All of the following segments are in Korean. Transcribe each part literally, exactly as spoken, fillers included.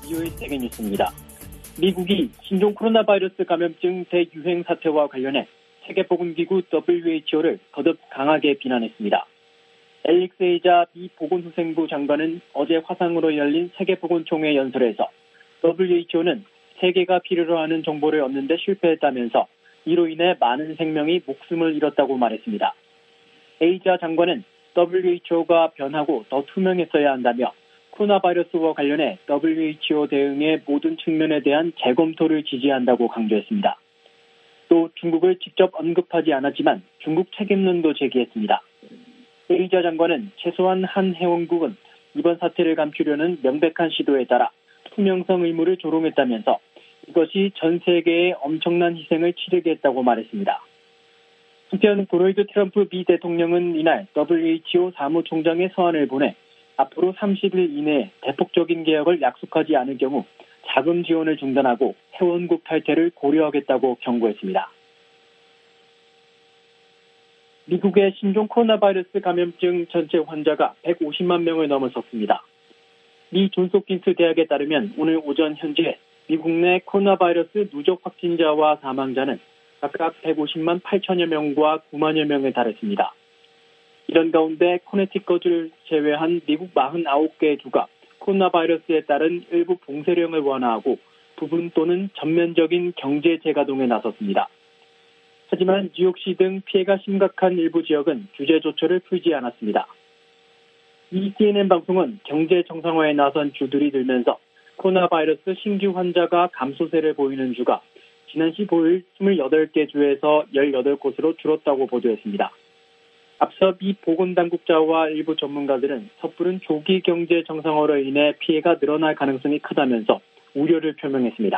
비오에이 세계 뉴스입니다. 미국이 신종 코로나 바이러스 감염증 대유행 사태와 관련해 세계보건기구 더블유에이치오를 거듭 강하게 비난했습니다. 엘릭스 에이자 미 보건후생부 장관은 어제 화상으로 열린 세계보건총회 연설에서 더블유에이치오는 세계가 필요로 하는 정보를 얻는 데 실패했다면서 이로 인해 많은 생명이 목숨을 잃었다고 말했습니다. 에이자 장관은 더블유에이치오가 변하고 더 투명했어야 한다며 코로나 바이러스와 관련해 더블유에이치오 대응의 모든 측면에 대한 재검토를 지지한다고 강조했습니다. 또 중국을 직접 언급하지 않았지만 중국 책임론도 제기했습니다. 에이자 장관은 최소한 한 회원국은 이번 사태를 감추려는 명백한 시도에 따라 투명성 의무를 조롱했다면서 이것이 전 세계에 엄청난 희생을 치르게 했다고 말했습니다. 한편 도널드 트럼프 미 대통령은 이날 더블유에이치오 사무총장의 서한을 보내 앞으로 삼십 일 이내에 대폭적인 개혁을 약속하지 않을 경우 자금 지원을 중단하고 회원국 탈퇴를 고려하겠다고 경고했습니다. 미국의 신종 코로나 바이러스 감염증 전체 환자가 백오십만 명을 넘어섰습니다. 미 존스홉킨스 대학에 따르면 오늘 오전 현재 미국 내 코로나 바이러스 누적 확진자와 사망자는 각각 백오십만 팔천여 명과 구만여 명에 달했습니다. 이런 가운데 코네티컷을 제외한 미국 사십구 개 주가 코로나 바이러스에 따른 일부 봉쇄령을 완화하고 부분 또는 전면적인 경제 재가동에 나섰습니다. 하지만 뉴욕시 등 피해가 심각한 일부 지역은 규제 조처를 풀지 않았습니다. 이 씨엔엔 방송은 경제 정상화에 나선 주들이 늘면서 코로나 바이러스 신규 환자가 감소세를 보이는 주가 지난 십오일 이십팔 개 주에서 십팔 곳으로 줄었다고 보도했습니다. 앞서 미 보건당국자와 일부 전문가들은 섣부른 조기 경제 정상화로 인해 피해가 늘어날 가능성이 크다면서 우려를 표명했습니다.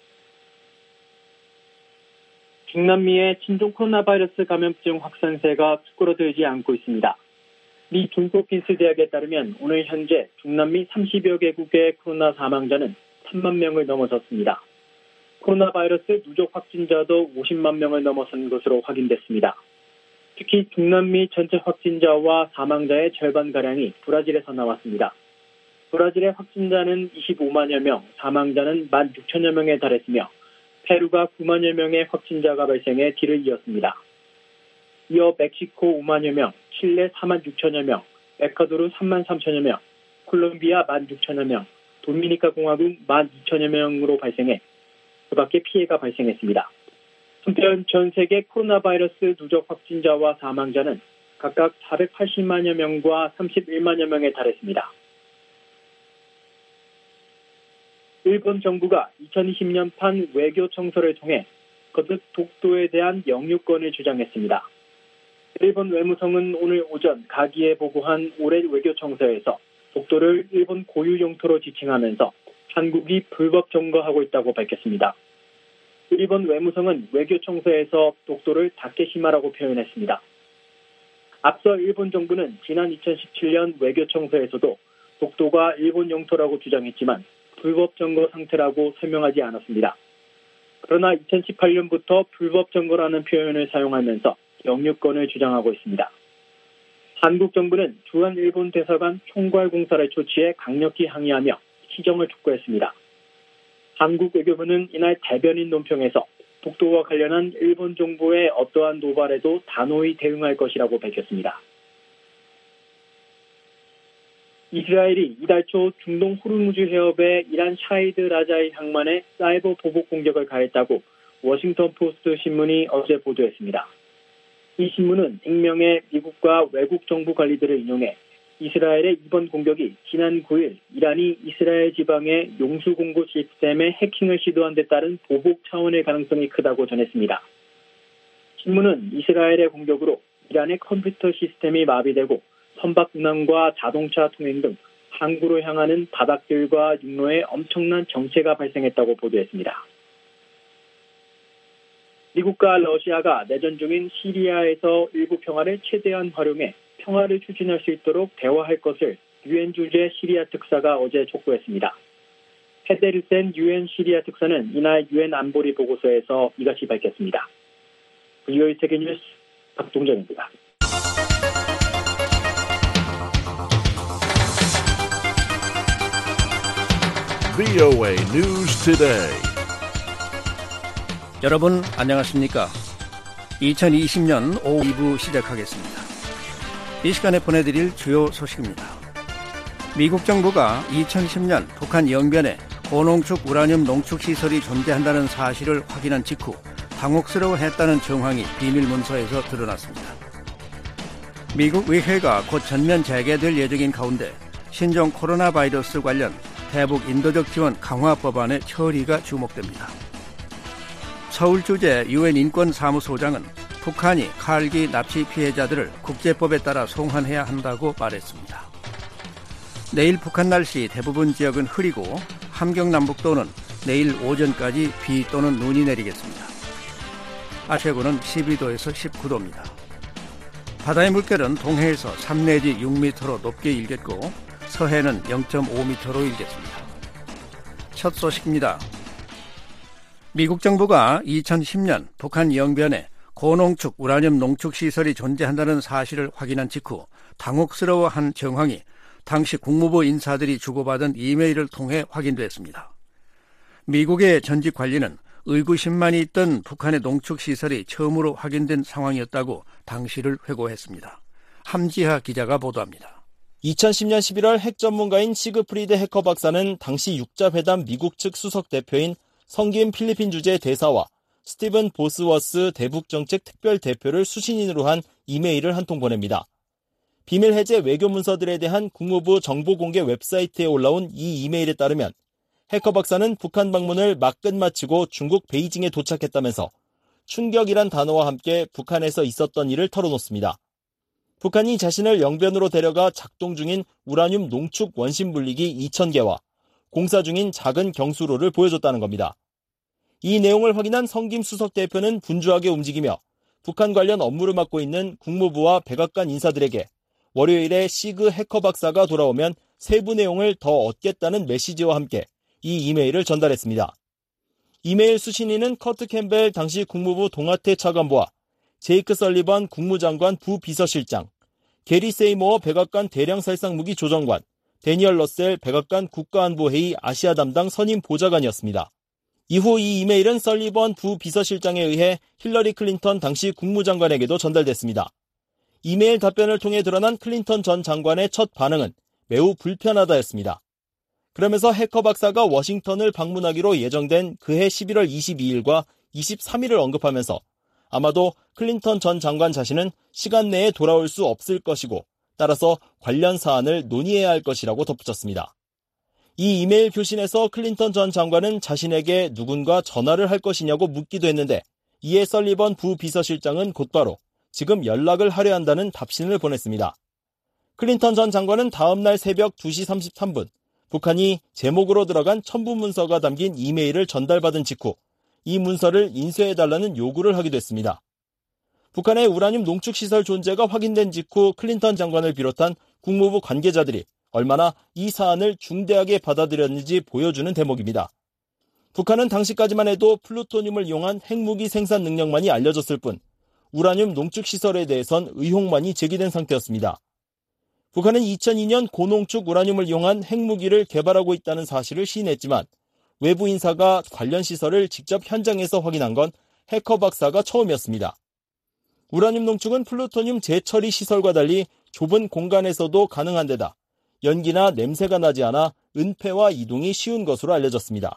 중남미의 신종 코로나 바이러스 감염증 확산세가 수그러들지 않고 있습니다. 미 존스홉킨스 대학에 따르면 오늘 현재 중남미 삼십여 개국의 코로나 사망자는 삼만 명을 넘어섰습니다. 코로나 바이러스 누적 확진자도 오십만 명을 넘어선 것으로 확인됐습니다. 특히 중남미 전체 확진자와 사망자의 절반가량이 브라질에서 나왔습니다. 브라질의 확진자는 이십오만여 명, 사망자는 만 육천여 명에 달했으며 페루가 구만여 명의 확진자가 발생해 뒤를 이었습니다. 이어 멕시코 오만여 명, 칠레 사만 육천여 명, 에콰도르 삼만 삼천여 명, 콜롬비아 만 육천여 명, 도미니카 공화국 만 이천여 명으로 발생해 그 밖에 피해가 발생했습니다. 한편 전 세계 코로나 바이러스 누적 확진자와 사망자는 각각 사백팔십만여 명과 삼십일만여 명에 달했습니다. 일본 정부가 이천이십 년판 외교 청서를 통해 거듭 독도에 대한 영유권을 주장했습니다. 일본 외무성은 오늘 오전 가기에 보고한 올해 외교 청서에서 독도를 일본 고유 영토로 지칭하면서 한국이 불법 점거하고 있다고 밝혔습니다. 일본 외무성은 외교 청서에서 독도를 다케시마라고 표현했습니다. 앞서 일본 정부는 지난 이천십칠 년 외교 청서에서도 독도가 일본 영토라고 주장했지만 불법 점거 상태라고 설명하지 않았습니다. 그러나 이천십팔 년부터 불법 점거라는 표현을 사용하면서 영유권을 주장하고 있습니다. 한국 정부는 주한 일본 대사관 총괄 공사를 조치해 강력히 항의하며 시정을 촉구했습니다. 한국 외교부는 이날 대변인 논평에서 독도와 관련한 일본 정부의 어떠한 도발에도 단호히 대응할 것이라고 밝혔습니다. 이스라엘이 이달 초 중동 호르무즈 해협의 이란 샤히드 라자이 항만에 사이버 보복 공격을 가했다고 워싱턴 포스트 신문이 어제 보도했습니다. 이 신문은 익명의 미국과 외국 정부 관리들을 인용해 이스라엘의 이번 공격이 지난 구일 이란이 이스라엘 지방의 용수 공급 시스템에 해킹을 시도한 데 따른 보복 차원의 가능성이 크다고 전했습니다. 신문은 이스라엘의 공격으로 이란의 컴퓨터 시스템이 마비되고 선박 운항과 자동차 통행 등 항구로 향하는 바닷길과 육로에 엄청난 정체가 발생했다고 보도했습니다. 미국과 러시아가 내전 중인 시리아에서 일부 평화를 최대한 활용해 평화를 추진할 수 있도록 대화할 것을 유엔 주재 시리아 특사가 어제 촉구했습니다. 페데르센 유엔 시리아 특사는 이날 유엔 안보리 보고서에서 이같이 밝혔습니다. 비오에이 세계 뉴스 박동정입니다. 브이오에이 News Today. 여러분 안녕하십니까? 이천이십 년 오후 이 부 시작하겠습니다. 이 시간에 보내드릴 주요 소식입니다. 미국 정부가 이천십 년 북한 영변에 고농축 우라늄 농축시설이 존재한다는 사실을 확인한 직후 당혹스러워했다는 정황이 비밀 문서에서 드러났습니다. 미국 의회가 곧 전면 재개될 예정인 가운데 신종 코로나 바이러스 관련 대북 인도적 지원 강화 법안의 처리가 주목됩니다. 서울 주재 유엔 인권사무소장은 북한이 칼기 납치 피해자들을 국제법에 따라 송환해야 한다고 말했습니다. 내일 북한 날씨 대부분 지역은 흐리고 함경남북도는 내일 오전까지 비 또는 눈이 내리겠습니다. 아최고는 십이 도에서 십구 도입니다. 바다의 물결은 동해에서 삼 내지 육 미터로 높게 일겠고 서해는 영 점 오 미터로 일겠습니다. 첫 소식입니다. 미국 정부가 이천십 년 북한 영변에 고농축 우라늄 농축시설이 존재한다는 사실을 확인한 직후 당혹스러워한 정황이 당시 국무부 인사들이 주고받은 이메일을 통해 확인됐습니다. 미국의 전직 관리는 의구심만이 있던 북한의 농축시설이 처음으로 확인된 상황이었다고 당시를 회고했습니다. 함지하 기자가 보도합니다. 이천십 년 십일월 핵 전문가인 시그프리드 해커 박사는 당시 육자회담 미국 측 수석 대표인 성김 필리핀 주재 대사와 스티븐 보스워스 대북정책 특별 대표를 수신인으로 한 이메일을 한 통 보냅니다. 비밀 해제 외교 문서들에 대한 국무부 정보공개 웹사이트에 올라온 이 이메일에 따르면 해커 박사는 북한 방문을 막 끝마치고 중국 베이징에 도착했다면서 충격이란 단어와 함께 북한에서 있었던 일을 털어놓습니다. 북한이 자신을 영변으로 데려가 작동 중인 우라늄 농축 원심 분리기 이천 개와 공사 중인 작은 경수로를 보여줬다는 겁니다. 이 내용을 확인한 성김 수석 대표는 분주하게 움직이며 북한 관련 업무를 맡고 있는 국무부와 백악관 인사들에게 월요일에 시그 해커 박사가 돌아오면 세부 내용을 더 얻겠다는 메시지와 함께 이 이메일을 전달했습니다. 이메일 수신인은 커트 캠벨 당시 국무부 동아태 차관보와 제이크 설리번 국무장관 부비서실장, 게리 세이모어 백악관 대량살상무기 조정관, 데니얼 러셀 백악관 국가안보회의 아시아 담당 선임 보좌관이었습니다. 이후 이 이메일은 설리번 부비서실장에 의해 힐러리 클린턴 당시 국무장관에게도 전달됐습니다. 이메일 답변을 통해 드러난 클린턴 전 장관의 첫 반응은 매우 불편하다였습니다. 그러면서 해커 박사가 워싱턴을 방문하기로 예정된 그해 십일월 이십이일과 이십삼일을 언급하면서 아마도 클린턴 전 장관 자신은 시간 내에 돌아올 수 없을 것이고 따라서 관련 사안을 논의해야 할 것이라고 덧붙였습니다. 이 이메일 교신에서 클린턴 전 장관은 자신에게 누군가 전화를 할 것이냐고 묻기도 했는데 이에 설리번 부비서실장은 곧바로 지금 연락을 하려 한다는 답신을 보냈습니다. 클린턴 전 장관은 다음날 새벽 두 시 삼십삼 분 북한이 제목으로 들어간 첨부 문서가 담긴 이메일을 전달받은 직후 이 문서를 인쇄해달라는 요구를 하기도 했습니다. 북한의 우라늄 농축시설 존재가 확인된 직후 클린턴 장관을 비롯한 국무부 관계자들이 얼마나 이 사안을 중대하게 받아들였는지 보여주는 대목입니다. 북한은 당시까지만 해도 플루토늄을 이용한 핵무기 생산 능력만이 알려졌을 뿐 우라늄 농축시설에 대해선 의혹만이 제기된 상태였습니다. 북한은 이천이 년 고농축 우라늄을 이용한 핵무기를 개발하고 있다는 사실을 시인했지만 외부 인사가 관련 시설을 직접 현장에서 확인한 건 해커 박사가 처음이었습니다. 우라늄 농축은 플루토늄 재처리 시설과 달리 좁은 공간에서도 가능한 데다 연기나 냄새가 나지 않아 은폐와 이동이 쉬운 것으로 알려졌습니다.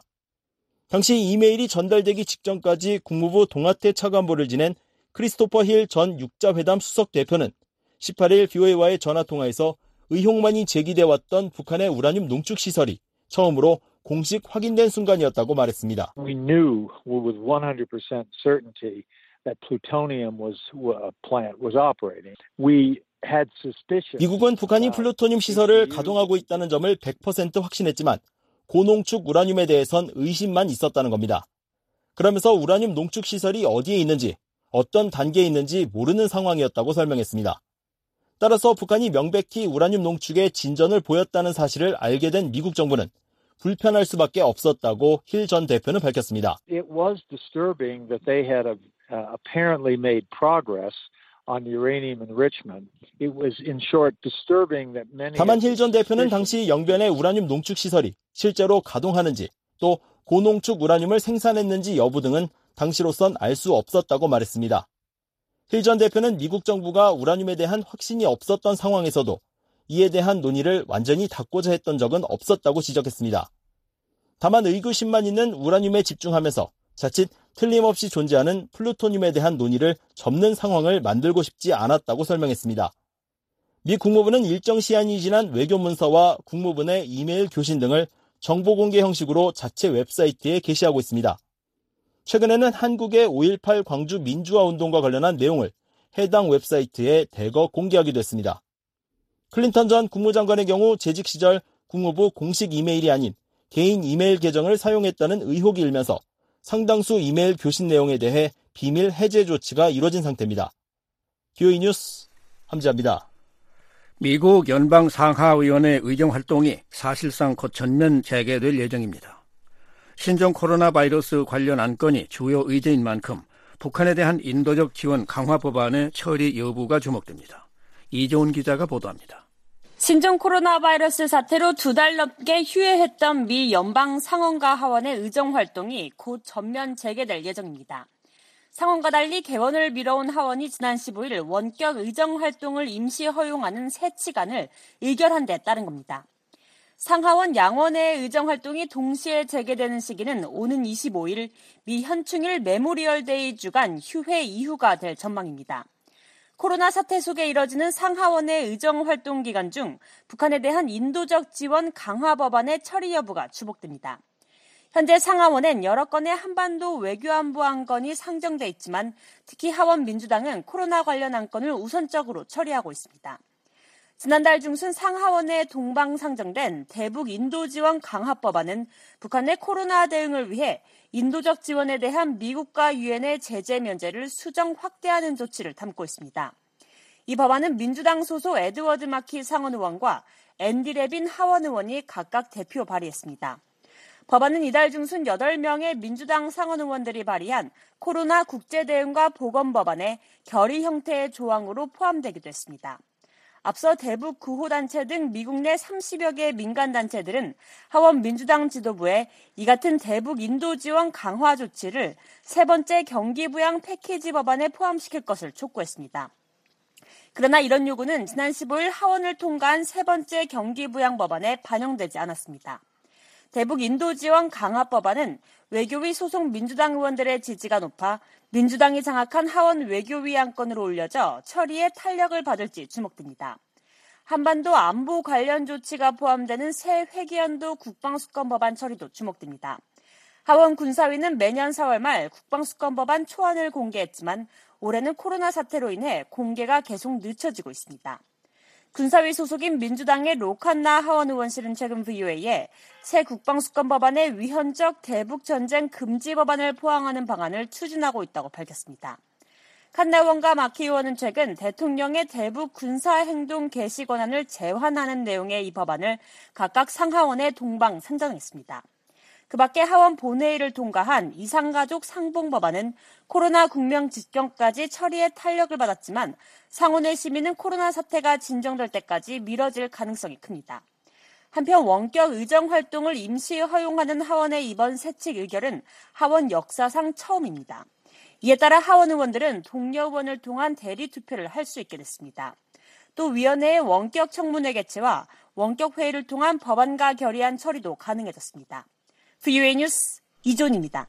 당시 이메일이 전달되기 직전까지 국무부 동아태 차관보를 지낸 크리스토퍼 힐 전 육자회담 수석 대표는 십팔일 브이오에이와의 전화통화에서 의혹만이 제기돼 왔던 북한의 우라늄 농축시설이 처음으로 공식 확인된 순간이었다고 말했습니다. We knew with one hundred percent certainty that plutonium was a plant was operating. We had suspicion. 미국은 북한이 플루토늄 시설을 가동하고 있다는 점을 백 퍼센트 확신했지만 고농축 우라늄에 대해선 의심만 있었다는 겁니다. 그러면서 우라늄 농축 시설이 어디에 있는지 어떤 단계에 있는지 모르는 상황이었다고 설명했습니다. 따라서 북한이 명백히 우라늄 농축에 진전을 보였다는 사실을 알게 된 미국 정부는 불편할 수밖에 없었다고 힐 전 대표는 밝혔습니다. It was disturbing that they had uh, apparently made progress on uranium enrichment. It was, in short, disturbing that many. 다만 힐 전 대표는 당시 영변의 우라늄 농축 시설이 실제로 가동하는지 또 고농축 우라늄을 생산했는지 여부 등은 당시로선 알 수 없었다고 말했습니다. 힐 전 대표는 미국 정부가 우라늄에 대한 확신이 없었던 상황에서도 이에 대한 논의를 완전히 닫고자 했던 적은 없었다고 지적했습니다. 다만 의구심만 있는 우라늄에 집중하면서 자칫 틀림없이 존재하는 플루토늄에 대한 논의를 접는 상황을 만들고 싶지 않았다고 설명했습니다. 미 국무부는 일정 시한이 지난 외교 문서와 국무부 내 이메일 교신 등을 정보 공개 형식으로 자체 웹사이트에 게시하고 있습니다. 최근에는 한국의 오일팔 광주 민주화 운동과 관련한 내용을 해당 웹사이트에 대거 공개하기도 했습니다. 클린턴 전 국무장관의 경우 재직 시절 국무부 공식 이메일이 아닌 개인 이메일 계정을 사용했다는 의혹이 일면서 상당수 이메일 교신 내용에 대해 비밀 해제 조치가 이뤄진 상태입니다. 비오이 뉴스 함지아입니다. 미국 연방 상하의원의 의정활동이 사실상 곧 전면 재개될 예정입니다. 신종 코로나 바이러스 관련 안건이 주요 의제인 만큼 북한에 대한 인도적 지원 강화 법안의 처리 여부가 주목됩니다. 이종훈 기자가 보도합니다. 신종 코로나 바이러스 사태로 두 달 넘게 휴회했던 미 연방 상원과 하원의 의정활동이 곧 전면 재개될 예정입니다. 상원과 달리 개원을 미뤄온 하원이 지난 십오일 원격 의정활동을 임시 허용하는 새 치간을 의결한 데 따른 겁니다. 상하원 양원의 의정활동이 동시에 재개되는 시기는 오는 이십오일 미 현충일 메모리얼 데이 주간 휴회 이후가 될 전망입니다. 코로나 사태 속에 이뤄지는 상하원의 의정활동 기간 중 북한에 대한 인도적 지원 강화 법안의 처리 여부가 주목됩니다. 현재 상하원엔 여러 건의 한반도 외교안보 안건이 상정돼 있지만 특히 하원 민주당은 코로나 관련 안건을 우선적으로 처리하고 있습니다. 지난달 중순 상하원에 동방상정된 대북 인도 지원 강화 법안은 북한의 코로나 대응을 위해 인도적 지원에 대한 미국과 유엔의 제재 면제를 수정 확대하는 조치를 담고 있습니다. 이 법안은 민주당 소속 에드워드 마키 상원 의원과 앤디 레빈 하원 의원이 각각 대표 발의했습니다. 법안은 이달 중순 여덟 명의 민주당 상원 의원들이 발의한 코로나 국제대응과 보건법안에 결의 형태의 조항으로 포함되기도 했습니다. 앞서 대북 구호단체 등 미국 내 삼십여 개 민간단체들은 하원 민주당 지도부에 이 같은 대북 인도 지원 강화 조치를 세 번째 경기부양 패키지 법안에 포함시킬 것을 촉구했습니다. 그러나 이런 요구는 지난 십오일 하원을 통과한 세 번째 경기부양 법안에 반영되지 않았습니다. 대북 인도 지원 강화 법안은 외교위 소속 민주당 의원들의 지지가 높아 민주당이 장악한 하원 외교위 안건으로 올려져 처리에 탄력을 받을지 주목됩니다. 한반도 안보 관련 조치가 포함되는 새 회계연도 국방수권 법안 처리도 주목됩니다. 하원 군사위는 매년 사월 말 국방수권 법안 초안을 공개했지만 올해는 코로나 사태로 인해 공개가 계속 늦춰지고 있습니다. 군사위 소속인 민주당의 로칸나 하원 의원실은 최근 브이오에이에 새 국방수권 법안의 위헌적 대북전쟁 금지 법안을 포함하는 방안을 추진하고 있다고 밝혔습니다. 칸나 의원과 마키 의원은 최근 대통령의 대북 군사행동 개시 권한을 제한하는 내용의 이 법안을 각각 상하원에 동방 상정했습니다. 그 밖에 하원 본회의를 통과한 이상가족 상봉 법안은 코로나 국명 직전까지 처리에 탄력을 받았지만 상원의 심의는 코로나 사태가 진정될 때까지 미뤄질 가능성이 큽니다. 한편 원격 의정 활동을 임시 허용하는 하원의 이번 세칙 의결은 하원 역사상 처음입니다. 이에 따라 하원 의원들은 동료 의원을 통한 대리 투표를 할 수 있게 됐습니다. 또 위원회의 원격 청문회 개최와 원격 회의를 통한 법안과 결의안 처리도 가능해졌습니다. 브이오에이 뉴스 이존입니다.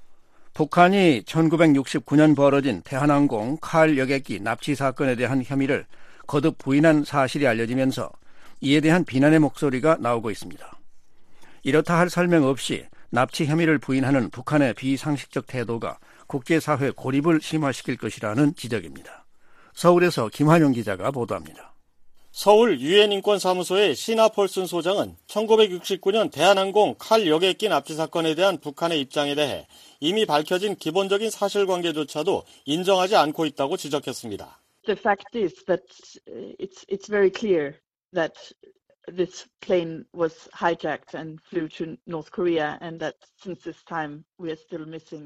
북한이 천구백육십구 년 벌어진 대한항공 칼 여객기 납치 사건에 대한 혐의를 거듭 부인한 사실이 알려지면서 이에 대한 비난의 목소리가 나오고 있습니다. 이렇다 할 설명 없이 납치 혐의를 부인하는 북한의 비상식적 태도가 국제사회 고립을 심화시킬 것이라는 지적입니다. 서울에서 김환영 기자가 보도합니다. 서울 유엔 인권사무소의 시나 폴슨 소장은 천구백육십구 년 대한항공 칼 여객기 납치 사건에 대한 북한의 입장에 대해 이미 밝혀진 기본적인 사실관계조차도 인정하지 않고 있다고 지적했습니다. The fact is that it's it's very clear that this plane was hijacked and flew to North Korea and that since this time we are still missing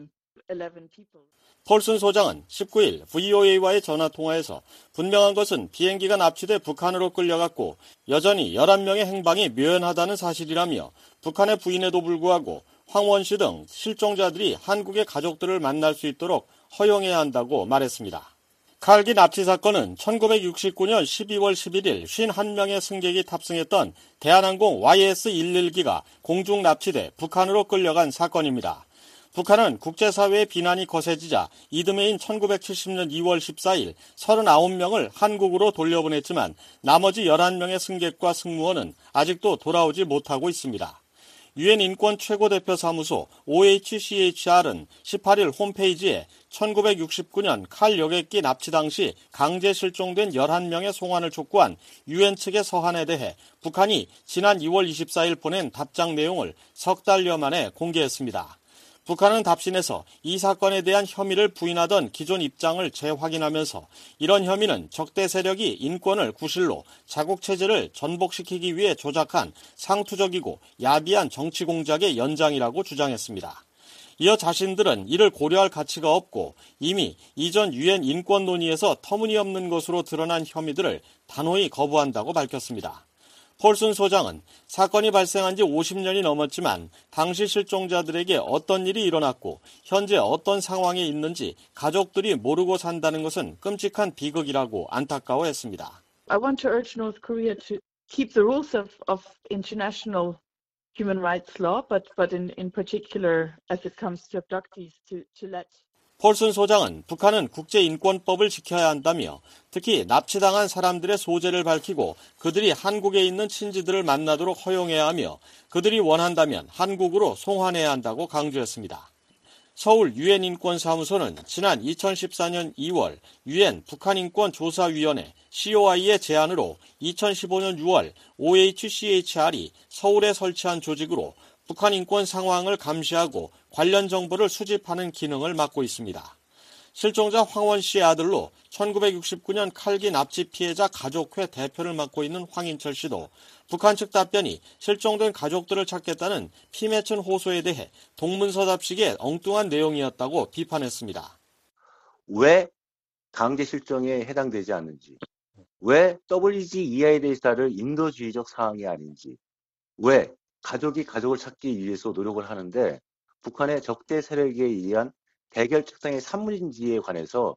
eleven people. 폴슨 소장은 십구 일 브이오에이와의 전화통화에서 분명한 것은 비행기가 납치돼 북한으로 끌려갔고 여전히 열한 명의 행방이 묘연하다는 사실이라며 북한의 부인에도 불구하고 황원 씨 등 실종자들이 한국의 가족들을 만날 수 있도록 허용해야 한다고 말했습니다. 칼기 납치 사건은 천구백육십구 년 십이월 십일일 오십일 명의 승객이 탑승했던 대한항공 와이에스 일일기가 공중 납치돼 북한으로 끌려간 사건입니다. 북한은 국제사회의 비난이 거세지자 이듬해인 천구백칠십 년 이월 십사일 서른아홉 명을 한국으로 돌려보냈지만 나머지 열한 명의 승객과 승무원은 아직도 돌아오지 못하고 있습니다. 유엔 인권 최고대표 사무소 오에이치씨에이치알은 십팔 일 홈페이지에 천구백육십구 년 칼 여객기 납치 당시 강제 실종된 열한 명의 송환을 촉구한 유엔 측의 서한에 대해 북한이 지난 이월 이십사일 보낸 답장 내용을 석 달여 만에 공개했습니다. 북한은 답신에서 이 사건에 대한 혐의를 부인하던 기존 입장을 재확인하면서 이런 혐의는 적대 세력이 인권을 구실로 자국체제를 전복시키기 위해 조작한 상투적이고 야비한 정치 공작의 연장이라고 주장했습니다. 이어 자신들은 이를 고려할 가치가 없고 이미 이전 유엔 인권 논의에서 터무니없는 것으로 드러난 혐의들을 단호히 거부한다고 밝혔습니다. 폴슨 소장은 사건이 발생한 지 오십 년이 넘었지만 당시 실종자들에게 어떤 일이 일어났고 현재 어떤 상황에 있는지 가족들이 모르고 산다는 것은 끔찍한 비극이라고 안타까워했습니다. I want to urge North Korea to keep the rules of, of international human rights law, but, but in, in particular as it comes to abductees, to, to let 폴슨 소장은 북한은 국제인권법을 지켜야 한다며 특히 납치당한 사람들의 소재를 밝히고 그들이 한국에 있는 친지들을 만나도록 허용해야 하며 그들이 원한다면 한국으로 송환해야 한다고 강조했습니다. 서울 유엔 인권사무소는 지난 이천십사 년 이월 유엔 북한인권조사위원회 씨오아이의 제안으로 이천십오 년 유월 오에이치씨에이치알이 서울에 설치한 조직으로 북한 인권 상황을 감시하고 관련 정보를 수집하는 기능을 맡고 있습니다. 실종자 황원 씨의 아들로 천구백육십구 년 칼기 납치 피해자 가족회 대표를 맡고 있는 황인철 씨도 북한 측 답변이 실종된 가족들을 찾겠다는 피맺힌 호소에 대해 동문서답식의 엉뚱한 내용이었다고 비판했습니다. 왜 강제 실종에 해당되지 않는지, 왜 더블유지이아이 데이터를 인도주의적 사항이 아닌지, 왜 가족이 가족을 찾기 위해서 노력을 하는데 북한의 적대 세력에 의한 대결 책상의 산물인지에 관해서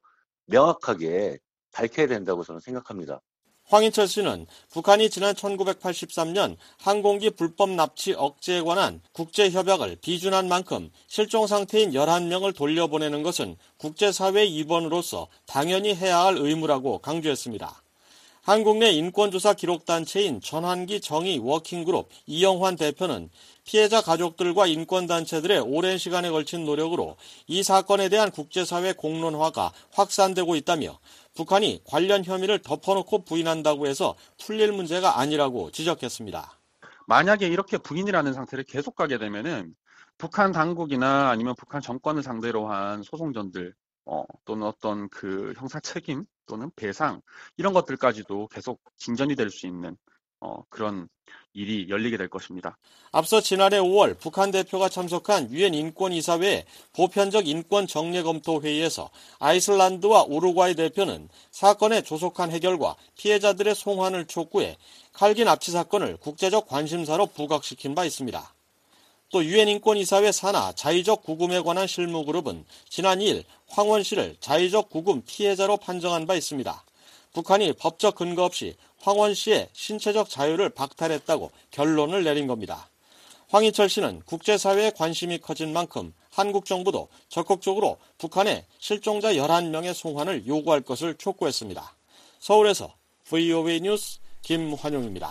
명확하게 밝혀야 된다고 저는 생각합니다. 황인철 씨는 북한이 지난 천구백팔십삼 년 항공기 불법 납치 억제에 관한 국제협약을 비준한 만큼 실종 상태인 열한 명을 돌려보내는 것은 국제사회의 일원으로서 당연히 해야 할 의무라고 강조했습니다. 한국 내 인권조사 기록단체인 전환기 정의 워킹그룹 이영환 대표는 피해자 가족들과 인권단체들의 오랜 시간에 걸친 노력으로 이 사건에 대한 국제사회 공론화가 확산되고 있다며 북한이 관련 혐의를 덮어놓고 부인한다고 해서 풀릴 문제가 아니라고 지적했습니다. 만약에 이렇게 부인이라는 상태를 계속 가게 되면은 북한 당국이나 아니면 북한 정권을 상대로 한 소송전들 어, 또는 어떤 그 형사 책임 또는 배상 이런 것들까지도 계속 진전이 될 수 있는 어, 그런 일이 열리게 될 것입니다. 앞서 지난해 오월 북한 대표가 참석한 유엔 인권이사회 보편적 인권 정례 검토 회의에서 아이슬란드와 우루과이 대표는 사건의 조속한 해결과 피해자들의 송환을 촉구해 칼기 납치 사건을 국제적 관심사로 부각시킨 바 있습니다. 또 유엔 인권이사회 산하 자의적 구금에 관한 실무그룹은 지난 이 일 황원 씨를 자의적 구금 피해자로 판정한 바 있습니다. 북한이 법적 근거 없이 황원 씨의 신체적 자유를 박탈했다고 결론을 내린 겁니다. 황인철 씨는 국제사회의 관심이 커진 만큼 한국 정부도 적극적으로 북한의 실종자 열한 명의 송환을 요구할 것을 촉구했습니다. 서울에서 브이오에이 뉴스 김환용입니다.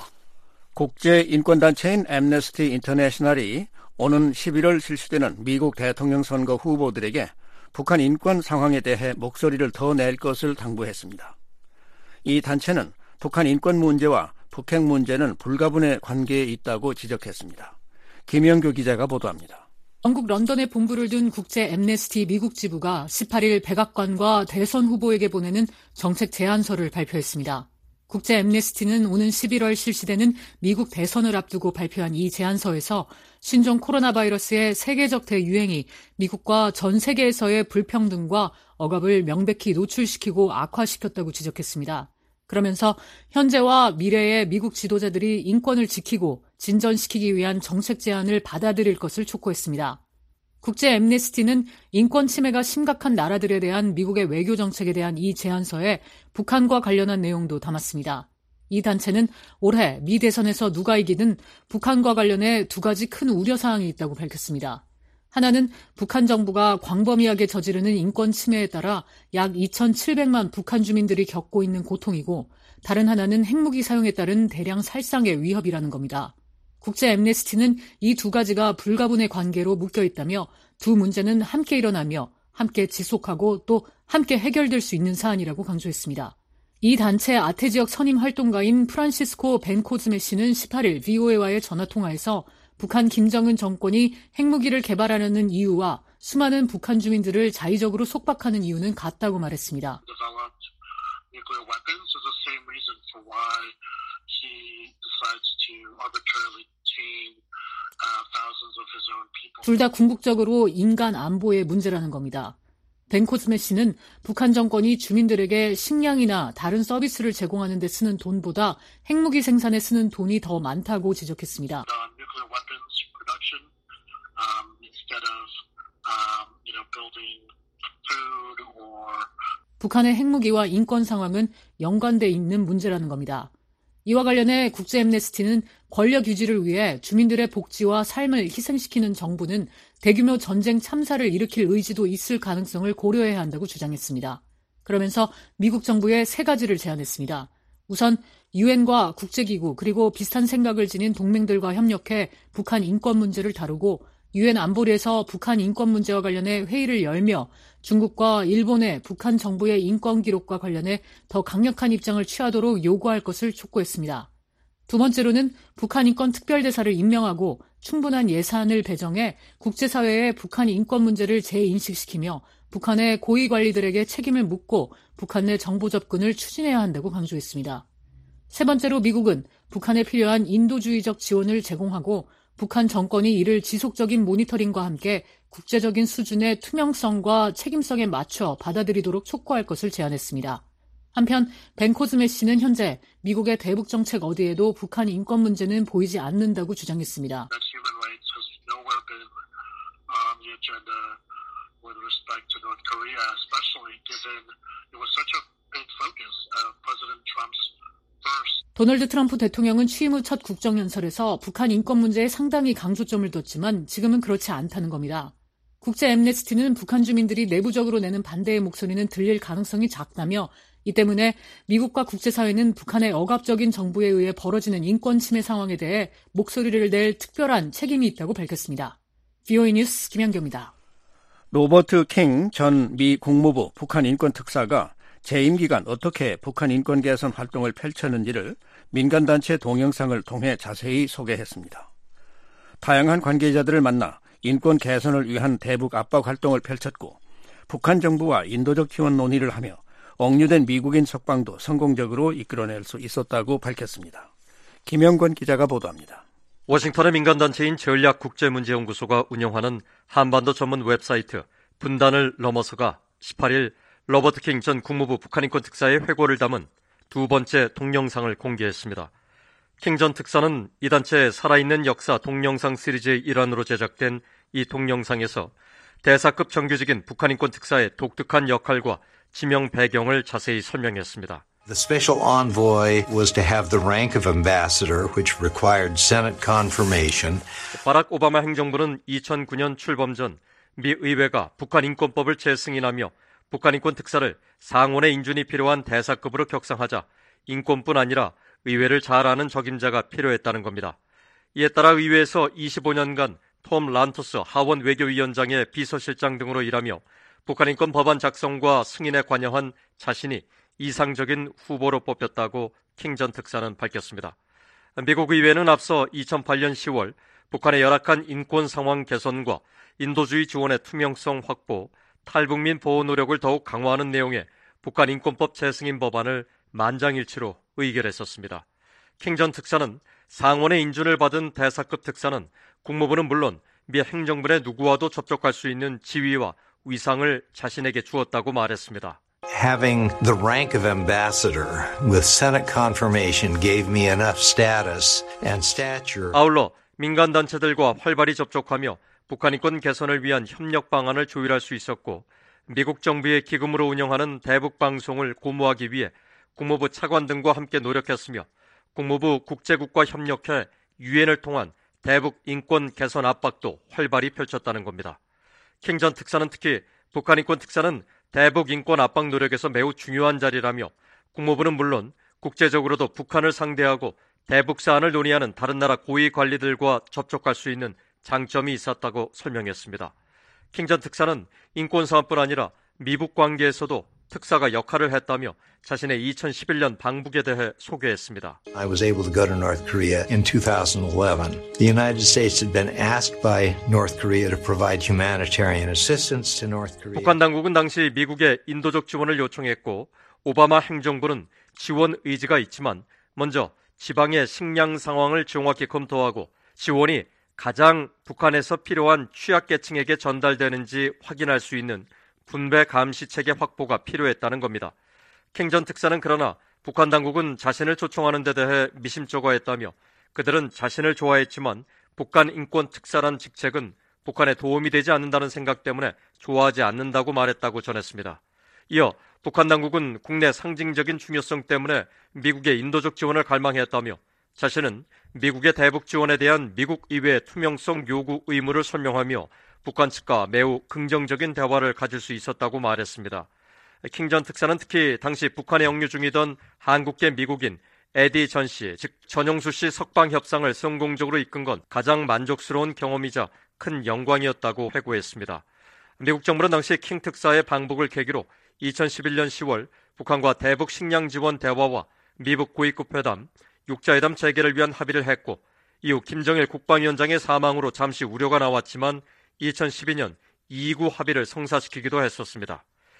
국제인권단체인 앰너스티 인터내셔널이 오는 십일월 실시되는 미국 대통령 선거 후보들에게 북한 인권 상황에 대해 목소리를 더 낼 것을 당부했습니다. 이 단체는 북한 인권 문제와 북핵 문제는 불가분의 관계에 있다고 지적했습니다. 김영규 기자가 보도합니다. 영국 런던에 본부를 둔 국제 앰네스티 미국 지부가 십팔 일 백악관과 대선 후보에게 보내는 정책 제안서를 발표했습니다. 국제 엠네스티는 오는 십일월 실시되는 미국 대선을 앞두고 발표한 이 제안서에서 신종 코로나 바이러스의 세계적 대유행이 미국과 전 세계에서의 불평등과 억압을 명백히 노출시키고 악화시켰다고 지적했습니다. 그러면서 현재와 미래의 미국 지도자들이 인권을 지키고 진전시키기 위한 정책 제안을 받아들일 것을 촉구했습니다. 국제 엠네스티는 인권 침해가 심각한 나라들에 대한 미국의 외교 정책에 대한 이 제안서에 북한과 관련한 내용도 담았습니다. 이 단체는 올해 미 대선에서 누가 이기든 북한과 관련해 두 가지 큰 우려사항이 있다고 밝혔습니다. 하나는 북한 정부가 광범위하게 저지르는 인권 침해에 따라 약 이천칠백만 북한 주민들이 겪고 있는 고통이고, 다른 하나는 핵무기 사용에 따른 대량 살상의 위협이라는 겁니다. 국제 엠네스티는 이 두 가지가 불가분의 관계로 묶여 있다며 두 문제는 함께 일어나며 함께 지속하고 또 함께 해결될 수 있는 사안이라고 강조했습니다. 이 단체 아태 지역 선임 활동가인 프란시스코 벤 코즈메 씨는 십팔일 브이오에이와의 전화통화에서 북한 김정은 정권이 핵무기를 개발하려는 이유와 수많은 북한 주민들을 자의적으로 속박하는 이유는 같다고 말했습니다. 둘 다 궁극적으로 인간 안보의 문제라는 겁니다. 벤 코즈메 씨는 북한 정권이 주민들에게 식량이나 다른 서비스를 제공하는 데 쓰는 돈보다 핵무기 생산에 쓰는 돈이 더 많다고 지적했습니다. 북한의 핵무기와 인권 상황은 연관돼 있는 문제라는 겁니다. 이와 관련해 국제 엠네스티는 권력 유지를 위해 주민들의 복지와 삶을 희생시키는 정부는 대규모 전쟁 참사를 일으킬 의지도 있을 가능성을 고려해야 한다고 주장했습니다. 그러면서 미국 정부에 세 가지를 제안했습니다. 우선 유엔과 국제기구 그리고 비슷한 생각을 지닌 동맹들과 협력해 북한 인권 문제를 다루고, 유엔 안보리에서 북한 인권 문제와 관련해 회의를 열며 중국과 일본의 북한 정부의 인권 기록과 관련해 더 강력한 입장을 취하도록 요구할 것을 촉구했습니다. 두 번째로는 북한 인권 특별대사를 임명하고 충분한 예산을 배정해 국제사회에 북한 인권 문제를 재인식시키며 북한의 고위 관리들에게 책임을 묻고 북한 내 정보 접근을 추진해야 한다고 강조했습니다. 세 번째로 미국은 북한에 필요한 인도주의적 지원을 제공하고 북한 정권이 이를 지속적인 모니터링과 함께 국제적인 수준의 투명성과 책임성에 맞춰 받아들이도록 촉구할 것을 제안했습니다. 한편 벤 코즈메 씨는 현재 미국의 대북 정책 어디에도 북한 인권 문제는 보이지 않는다고 주장했습니다. 도널드 트럼프 대통령은 취임 후 첫 국정연설에서 북한 인권 문제에 상당히 강조점을 뒀지만 지금은 그렇지 않다는 겁니다. 국제 엠네스티는 북한 주민들이 내부적으로 내는 반대의 목소리는 들릴 가능성이 작다며, 이 때문에 미국과 국제사회는 북한의 억압적인 정부에 의해 벌어지는 인권 침해 상황에 대해 목소리를 낼 특별한 책임이 있다고 밝혔습니다. 브이오에이 뉴스 김현경입니다. 로버트 킹 전 미 국무부 북한 인권 특사가 재임 기간 어떻게 북한 인권 개선 활동을 펼쳤는지를 민간단체 동영상을 통해 자세히 소개했습니다. 다양한 관계자들을 만나 인권 개선을 위한 대북 압박 활동을 펼쳤고, 북한 정부와 인도적 지원 논의를 하며 억류된 미국인 석방도 성공적으로 이끌어낼 수 있었다고 밝혔습니다. 김영권 기자가 보도합니다. 워싱턴의 민간단체인 전략국제문제연구소가 운영하는 한반도 전문 웹사이트 분단을 넘어서가 십팔일 로버트 킹 전 국무부 북한인권 특사의 회고를 담은 두 번째 동영상을 공개했습니다. 킹 전 특사는 이 단체의 살아있는 역사 동영상 시리즈의 일환으로 제작된 이 동영상에서 대사급 정규직인 북한인권 특사의 독특한 역할과 지명 배경을 자세히 설명했습니다. The special envoy was to have the rank of ambassador, which required Senate confirmation. 바락 오바마 행정부는 이천구년 출범 전 미 의회가 북한인권법을 재승인하며 북한인권 특사를 상원의 인준이 필요한 대사급으로 격상하자 인권뿐 아니라 의회를 잘 아는 적임자가 필요했다는 겁니다. 이에 따라 의회에서 이십오년간 톰 란토스 하원 외교위원장의 비서실장 등으로 일하며 북한인권 법안 작성과 승인에 관여한 자신이 이상적인 후보로 뽑혔다고 킹 전 특사는 밝혔습니다. 미국 의회는 앞서 이천팔년 시월 북한의 열악한 인권 상황 개선과 인도주의 지원의 투명성 확보, 탈북민 보호 노력을 더욱 강화하는 내용의 북한 인권법 재승인 법안을 만장일치로 의결했었습니다. 킹 전 특사는 상원의 인준을 받은 대사급 특사는 국무부는 물론 미 행정부 내 누구와도 접촉할 수 있는 지위와 위상을 자신에게 주었다고 말했습니다. Having the rank of ambassador with Senate confirmation gave me enough status and stature. 아울러 민간단체들과 활발히 접촉하며 북한 인권 개선을 위한 협력 방안을 조율할 수 있었고 미국 정부의 기금으로 운영하는 대북 방송을 고무하기 위해 국무부 차관 등과 함께 노력했으며 국무부 국제국과 협력해 유엔을 통한 대북 인권 개선 압박도 활발히 펼쳤다는 겁니다. 킹 전 특사는 특히 북한 인권 특사는 대북 인권 압박 노력에서 매우 중요한 자리라며 국무부는 물론 국제적으로도 북한을 상대하고 대북 사안을 논의하는 다른 나라 고위 관리들과 접촉할 수 있는 장점이 있었다고 설명했습니다. 킹 전 특사는 인권 사안뿐 아니라 미북 관계에서도 특사가 역할을 했다며 자신의 이천십일 년 방북에 대해 소개했습니다. I was able to go to North Korea in two thousand eleven. The United States had been asked by North Korea to provide humanitarian assistance to North Korea. 북한 당국은 당시 미국에 인도적 지원을 요청했고 오바마 행정부는 지원 의지가 있지만 먼저 지방의 식량 상황을 정확히 검토하고 지원이 가장 북한에서 필요한 취약계층에게 전달되는지 확인할 수 있는 분배 감시 체계 확보가 필요했다는 겁니다. 킹 전 특사는 그러나 북한 당국은 자신을 초청하는 데 대해 미심쩍어했다며 그들은 자신을 좋아했지만 북한 인권 특사란 직책은 북한에 도움이 되지 않는다는 생각 때문에 좋아하지 않는다고 말했다고 전했습니다. 이어 북한 당국은 국내 상징적인 중요성 때문에 미국의 인도적 지원을 갈망했다며 자신은 미국의 대북 지원에 대한 미국 의회의 투명성 요구 의무를 설명하며 북한 측과 매우 긍정적인 대화를 가질 수 있었다고 말했습니다. 킹 전 특사는 특히 당시 북한에 영유 중이던 한국계 미국인 에디 전 씨, 즉 전용수 씨 석방 협상을 성공적으로 이끈 건 가장 만족스러운 경험이자 큰 영광이었다고 회고했습니다. 미국 정부는 당시 킹 특사의 방북을 계기로 이천십일 년 시월 북한과 대북 식량 지원 대화와 미북 고위급 회담, 육자회담 재개를 위한 합의를 했고 이후 김정일 국방위원장의 사망으로 잠시 우려가 나왔지만 이천십이 년 이 구 합의를 성사시키기도 했었습니다.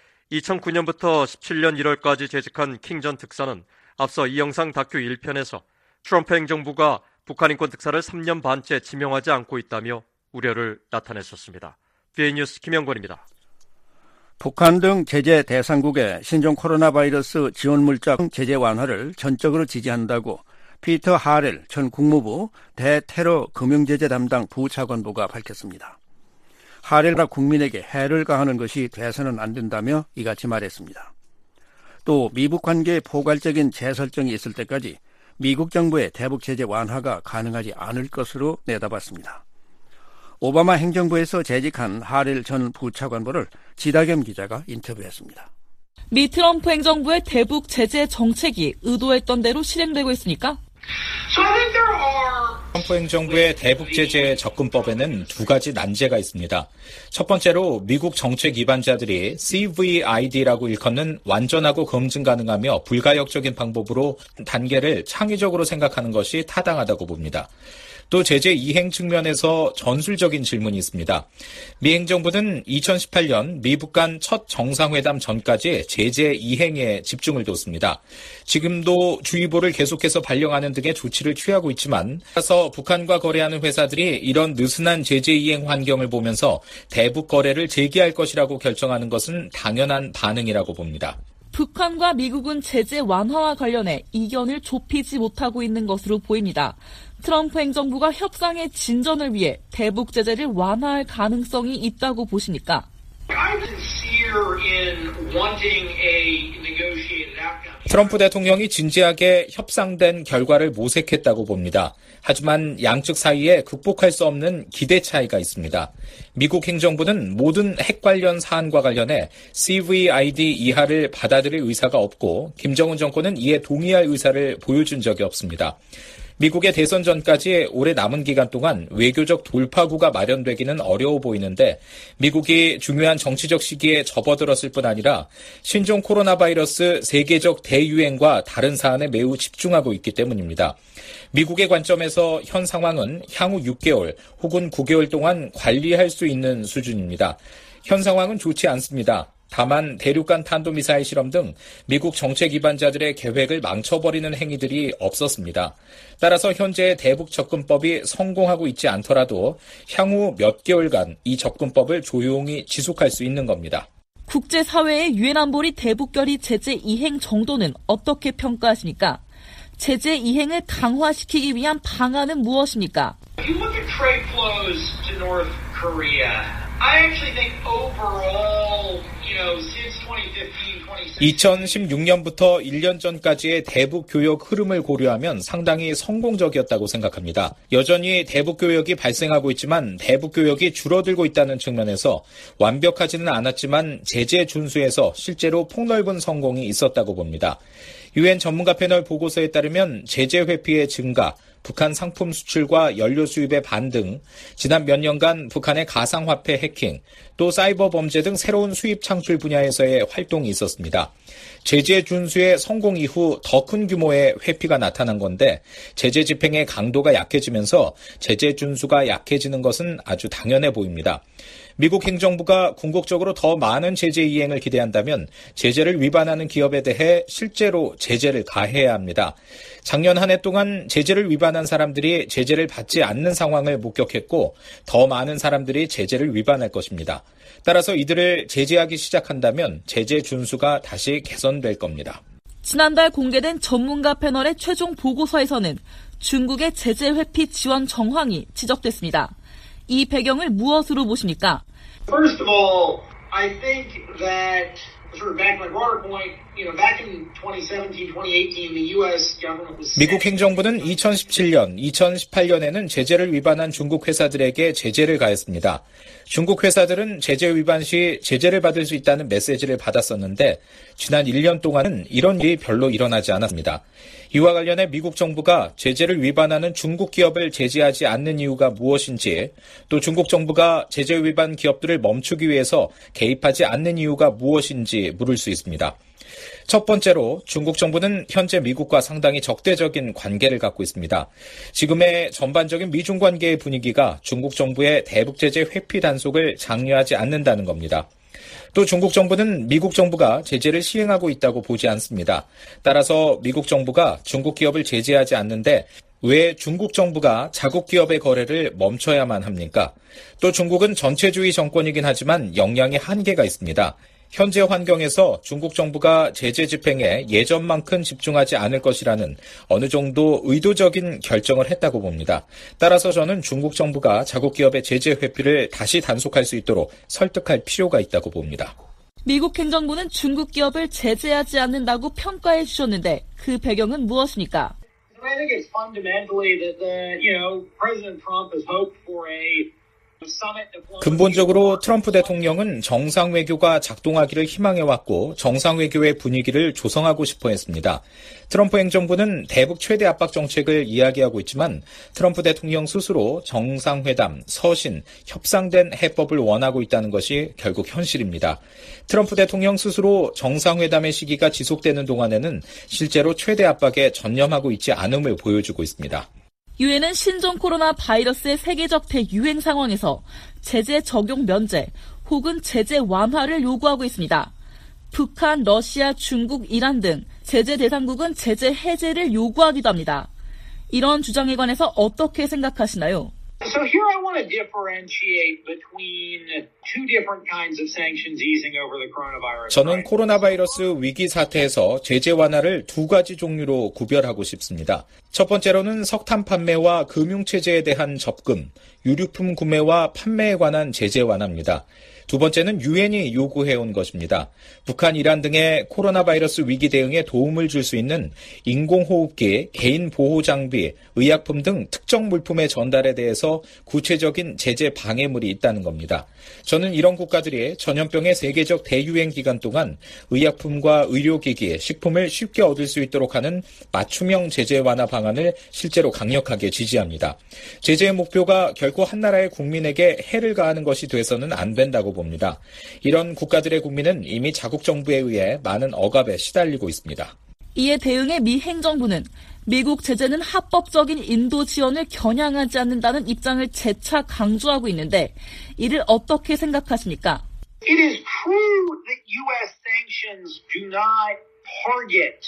이천구 년부터 십칠 년 일월까지 재직한 킹 전 특사는 앞서 이 영상 다큐 일 편에서 트럼프 행정부가 북한 인권 특사를 삼 년 반째 지명하지 않고 있다며 우려를 나타냈었습니다. 비에이 뉴스 김영권입니다. 북한 등 제재 대상국의 신종 코로나 바이러스 지원 물자 제재 완화를 전적으로 지지한다고 피터 하렐 전 국무부 대테러 금융제재 담당 부차관보가 밝혔습니다. 하렐가 국민에게 해를 가하는 것이 돼서는 안 된다며 이같이 말했습니다. 또 미북 관계에 포괄적인 재설정이 있을 때까지 미국 정부의 대북 제재 완화가 가능하지 않을 것으로 내다봤습니다. 오바마 행정부에서 재직한 하렐 전 부차관보를 지다겸 기자가 인터뷰했습니다. 미 트럼프 행정부의 대북 제재 정책이 의도했던 대로 실행되고 있습니까? 트럼프 행정부의 대북 제재 접근법에는 두 가지 난제가 있습니다. 첫 번째로 미국 정책 위반자들이 씨브이아이디라고 일컫는 완전하고 검증 가능하며 불가역적인 방법으로 단계를 창의적으로 생각하는 것이 타당하다고 봅니다. 또 제재 이행 측면에서 전술적인 질문이 있습니다. 미 행정부는 이천십팔 년 미북 간 첫 정상회담 전까지 제재 이행에 집중을 뒀습니다. 지금도 주의보를 계속해서 발령하는 등의 조치를 취하고 있지만 따라서 북한과 거래하는 회사들이 이런 느슨한 제재 이행 환경을 보면서 대북 거래를 재개할 것이라고 결정하는 것은 당연한 반응이라고 봅니다. 북한과 미국은 제재 완화와 관련해 이견을 좁히지 못하고 있는 것으로 보입니다. 트럼프 행정부가 협상의 진전을 위해 대북 제재를 완화할 가능성이 있다고 보십니까? 트럼프 대통령이 진지하게 협상된 결과를 모색했다고 봅니다. 하지만 양측 사이에 극복할 수 없는 기대 차이가 있습니다. 미국 행정부는 모든 핵 관련 사안과 관련해 씨브이아이디 이하를 받아들일 의사가 없고 김정은 정권은 이에 동의할 의사를 보여준 적이 없습니다. 미국의 대선 전까지 올해 남은 기간 동안 외교적 돌파구가 마련되기는 어려워 보이는데 미국이 중요한 정치적 시기에 접어들었을 뿐 아니라 신종 코로나 바이러스 세계적 대유행과 다른 사안에 매우 집중하고 있기 때문입니다. 미국의 관점에서 현 상황은 향후 육 개월 혹은 구 개월 동안 관리할 수 있는 수준입니다. 현 상황은 좋지 않습니다. 다만 대륙간 탄도미사일 실험 등 미국 정책 위반자들의 계획을 망쳐버리는 행위들이 없었습니다. 따라서 현재의 대북 접근법이 성공하고 있지 않더라도 향후 몇 개월간 이 접근법을 조용히 지속할 수 있는 겁니다. 국제사회의 유엔 안보리 대북 결의 제재 이행 정도는 어떻게 평가하십니까? 제재 이행을 강화시키기 위한 방안은 무엇입니까? If you look at trade flows to North Korea, I actually think overall, you know, since twenty fifteen, twenty sixteen. 이천십육 년부터 일 년 전까지의 대북 교역 흐름을 고려하면 상당히 성공적이었다고 생각합니다. 여전히 대북 교역이 발생하고 있지만 대북 교역이 줄어들고 있다는 측면에서 완벽하지는 않았지만 제재 준수에서 실제로 폭넓은 성공이 있었다고 봅니다. 유엔 전문가 패널 보고서에 따르면 제재 회피의 증가, 북한 상품 수출과 연료 수입의 반등, 지난 몇 년간 북한의 가상화폐 해킹, 또 사이버 범죄 등 새로운 수입 창출 분야에서의 활동이 있었습니다. 제재 준수의 성공 이후 더 큰 규모의 회피가 나타난 건데 제재 집행의 강도가 약해지면서 제재 준수가 약해지는 것은 아주 당연해 보입니다. 미국 행정부가 궁극적으로 더 많은 제재 이행을 기대한다면 제재를 위반하는 기업에 대해 실제로 제재를 가해야 합니다. 작년 한 해 동안 제재를 위반한 사람들이 제재를 받지 않는 상황을 목격했고 더 많은 사람들이 제재를 위반할 것입니다. 따라서 이들을 제재하기 시작한다면 제재 준수가 다시 개선될 겁니다. 지난달 공개된 전문가 패널의 최종 보고서에서는 중국의 제재 회피 지원 정황이 지적됐습니다. 이 배경을 무엇으로 보십니까? First of all, I think that sort of back to my broader point, you know, back in twenty seventeen, twenty eighteen, the U S government was 미국 행정부는 이천십칠 년, 이천십팔 년에는 제재를 위반한 중국 회사들에게 제재를 가했습니다. 중국 회사들은 제재 위반 시 제재를 받을 수 있다는 메시지를 받았었는데 지난 일 년 동안은 이런 일이 별로 일어나지 않았습니다. 이와 관련해 미국 정부가 제재를 위반하는 중국 기업을 제재하지 않는 이유가 무엇인지, 또 중국 정부가 제재 위반 기업들을 멈추기 위해서 개입하지 않는 이유가 무엇인지 물을 수 있습니다. 첫 번째로 중국 정부는 현재 미국과 상당히 적대적인 관계를 갖고 있습니다. 지금의 전반적인 미중 관계의 분위기가 중국 정부의 대북 제재 회피 단속을 장려하지 않는다는 겁니다. 또 중국 정부는 미국 정부가 제재를 시행하고 있다고 보지 않습니다. 따라서 미국 정부가 중국 기업을 제재하지 않는데 왜 중국 정부가 자국 기업의 거래를 멈춰야만 합니까? 또 중국은 전체주의 정권이긴 하지만 역량의 한계가 있습니다. 현재 환경에서 중국 정부가 제재 집행에 예전만큼 집중하지 않을 것이라는 어느 정도 의도적인 결정을 했다고 봅니다. 따라서 저는 중국 정부가 자국 기업의 제재 회피를 다시 단속할 수 있도록 설득할 필요가 있다고 봅니다. 미국 행정부는 중국 기업을 제재하지 않는다고 평가해 주셨는데 그 배경은 무엇입니까? I think it's fundamentally that the, you know, President Trump has hoped for a 근본적으로 트럼프 대통령은 정상외교가 작동하기를 희망해왔고 정상외교의 분위기를 조성하고 싶어 했습니다. 트럼프 행정부는 대북 최대 압박 정책을 이야기하고 있지만 트럼프 대통령 스스로 정상회담, 서신, 협상된 해법을 원하고 있다는 것이 결국 현실입니다. 트럼프 대통령 스스로 정상회담의 시기가 지속되는 동안에는 실제로 최대 압박에 전념하고 있지 않음을 보여주고 있습니다. 유엔은 신종 코로나 바이러스의 세계적 대유행 상황에서 제재 적용 면제 혹은 제재 완화를 요구하고 있습니다. 북한, 러시아, 중국, 이란 등 제재 대상국은 제재 해제를 요구하기도 합니다. 이런 주장에 관해서 어떻게 생각하시나요? So here I want to differentiate between two different kinds of sanctions easing over the coronavirus. 저는 코로나 바이러스 위기 사태에서 제재 완화를 두 가지 종류로 구별하고 싶습니다. 첫 번째로는 석탄 판매와 금융체제에 대한 접근, 유류품 구매와 판매에 관한 제재 완화입니다. 두 번째는 유엔이 요구해온 것입니다. 북한, 이란 등의 코로나 바이러스 위기 대응에 도움을 줄 수 있는 인공호흡기, 개인 보호 장비, 의약품 등 특정 물품의 전달에 대해서 구체적인 제재 방해물이 있다는 겁니다. 저는 이런 국가들이 전염병의 세계적 대유행 기간 동안 의약품과 의료기기, 식품을 쉽게 얻을 수 있도록 하는 맞춤형 제재 완화 방안을 실제로 강력하게 지지합니다. 제재의 목표가 결코 한 나라의 국민에게 해를 가하는 것이 돼서는 안 된다고 봅니다. 이런 국가들의 국민은 이미 자국 정부에 의해 많은 억압에 시달리고 있습니다. 이에 대응해 미 행정부는 미국 제재는 합법적인 인도 지원을 겨냥하지 않는다는 입장을 재차 강조하고 있는데 이를 어떻게 생각하십니까? It is true that U S sanctions do not target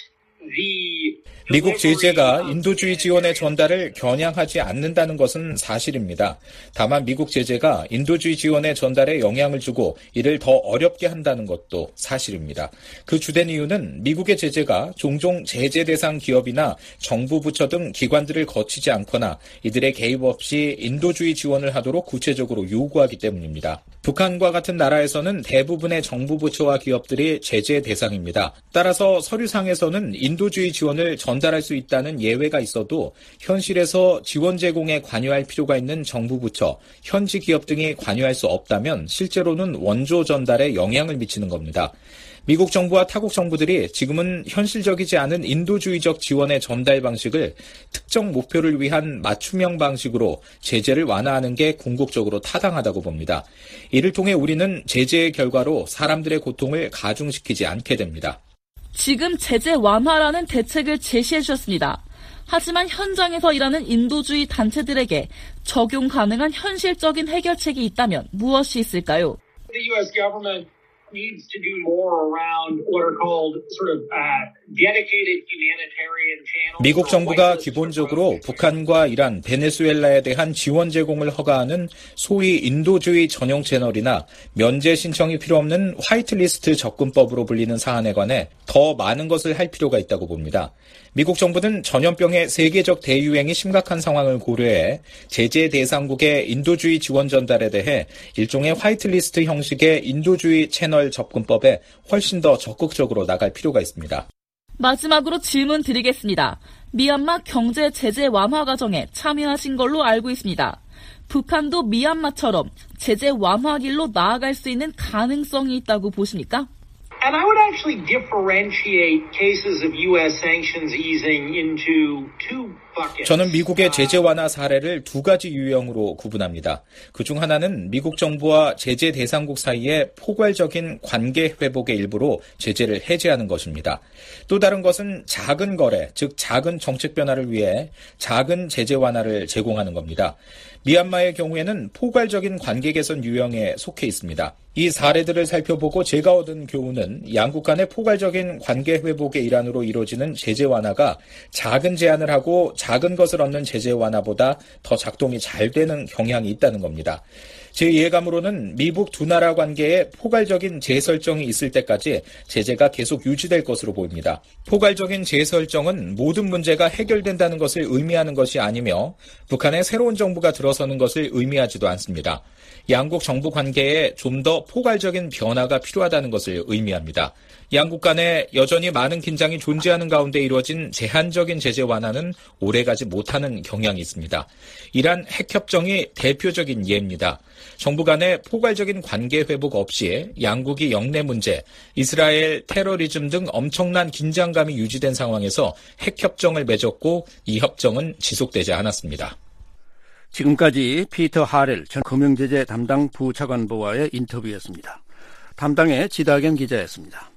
the 미국 제재가 인도주의 지원의 전달을 겨냥하지 않는다는 것은 사실입니다. 다만 미국 제재가 인도주의 지원의 전달에 영향을 주고 이를 더 어렵게 한다는 것도 사실입니다. 그 주된 이유는 미국의 제재가 종종 제재 대상 기업이나 정부 부처 등 기관들을 거치지 않거나 이들의 개입 없이 인도주의 지원을 하도록 구체적으로 요구하기 때문입니다. 북한과 같은 나라에서는 대부분의 정부 부처와 기업들이 제재 대상입니다. 따라서 서류상에서는 인도주의 지원을 전달할 수 있다는 예외가 있어도 현실에서 지원 제공에 관여할 필요가 있는 정부 부처, 현지 기업 등이 관여할 수 없다면 실제로는 원조 전달에 영향을 미치는 겁니다. 미국 정부와 타국 정부들이 지금은 현실적이지 않은 인도주의적 지원의 전달 방식을 특정 목표를 위한 맞춤형 방식으로 제재를 완화하는 게 궁극적으로 타당하다고 봅니다. 이를 통해 우리는 제재의 결과로 사람들의 고통을 가중시키지 않게 됩니다. 지금 제재 완화라는 대책을 제시해 주셨습니다. 하지만 현장에서 일하는 인도주의 단체들에게 적용 가능한 현실적인 해결책이 있다면 무엇이 있을까요? The U S government needs to do more around what are called sort of uh, dedicated humanitarian channels. 미국 정부가 기본적으로 북한과 이란, 베네수엘라에 대한 지원 제공을 허가하는 소위 인도주의 전용 채널이나 면제 신청이 필요 없는 화이트리스트 접근법으로 불리는 사안에 관해 더 많은 것을 할 필요가 있다고 봅니다. 미국 정부는 전염병의 세계적 대유행이 심각한 상황을 고려해 제재 대상국의 인도주의 지원 전달에 대해 일종의 화이트리스트 형식의 인도주의 채널 접근법에 훨씬 더 적극적으로 나갈 필요가 있습니다. 마지막으로 질문 드리겠습니다. 미얀마 경제 제재 완화 과정에 참여하신 걸로 알고 있습니다. 북한도 미얀마처럼 제재 완화 길로 나아갈 수 있는 가능성이 있다고 보십니까? And I would actually differentiate cases of U S sanctions easing into two buckets. 저는 미국의 제재 완화 사례를 두 가지 유형으로 구분합니다. 그중 하나는 미국 정부와 제재 대상국 사이의 포괄적인 관계 회복의 일부로 제재를 해제하는 것입니다. 또 다른 것은 작은 거래, 즉 작은 정책 변화를 위해 작은 제재 완화를 제공하는 겁니다. 미얀마의 경우에는 포괄적인 관계 개선 유형에 속해 있습니다. 이 사례들을 살펴보고 제가 얻은 교훈은 양국 간의 포괄적인 관계 회복의 일환으로 이루어지는 제재 완화가 작은 제한을 하고 작은 것을 얻는 제재 완화보다 더 작동이 잘 되는 경향이 있다는 겁니다. 제 예감으로는 미국 두 나라 관계에 포괄적인 재설정이 있을 때까지 제재가 계속 유지될 것으로 보입니다. 포괄적인 재설정은 모든 문제가 해결된다는 것을 의미하는 것이 아니며 북한의 새로운 정부가 들어서는 것을 의미하지도 않습니다. 양국 정부 관계에 좀 더 포괄적인 변화가 필요하다는 것을 의미합니다. 양국 간에 여전히 많은 긴장이 존재하는 가운데 이루어진 제한적인 제재 완화는 오래가지 못하는 경향이 있습니다. 이란 핵협정이 대표적인 예입니다. 정부 간의 포괄적인 관계 회복 없이 양국이 영내 문제, 이스라엘 테러리즘 등 엄청난 긴장감이 유지된 상황에서 핵협정을 맺었고 이 협정은 지속되지 않았습니다. 지금까지 피터 하렐 전 금융제재 담당 부차관보와의 인터뷰였습니다. 담당의 지다겸 기자였습니다.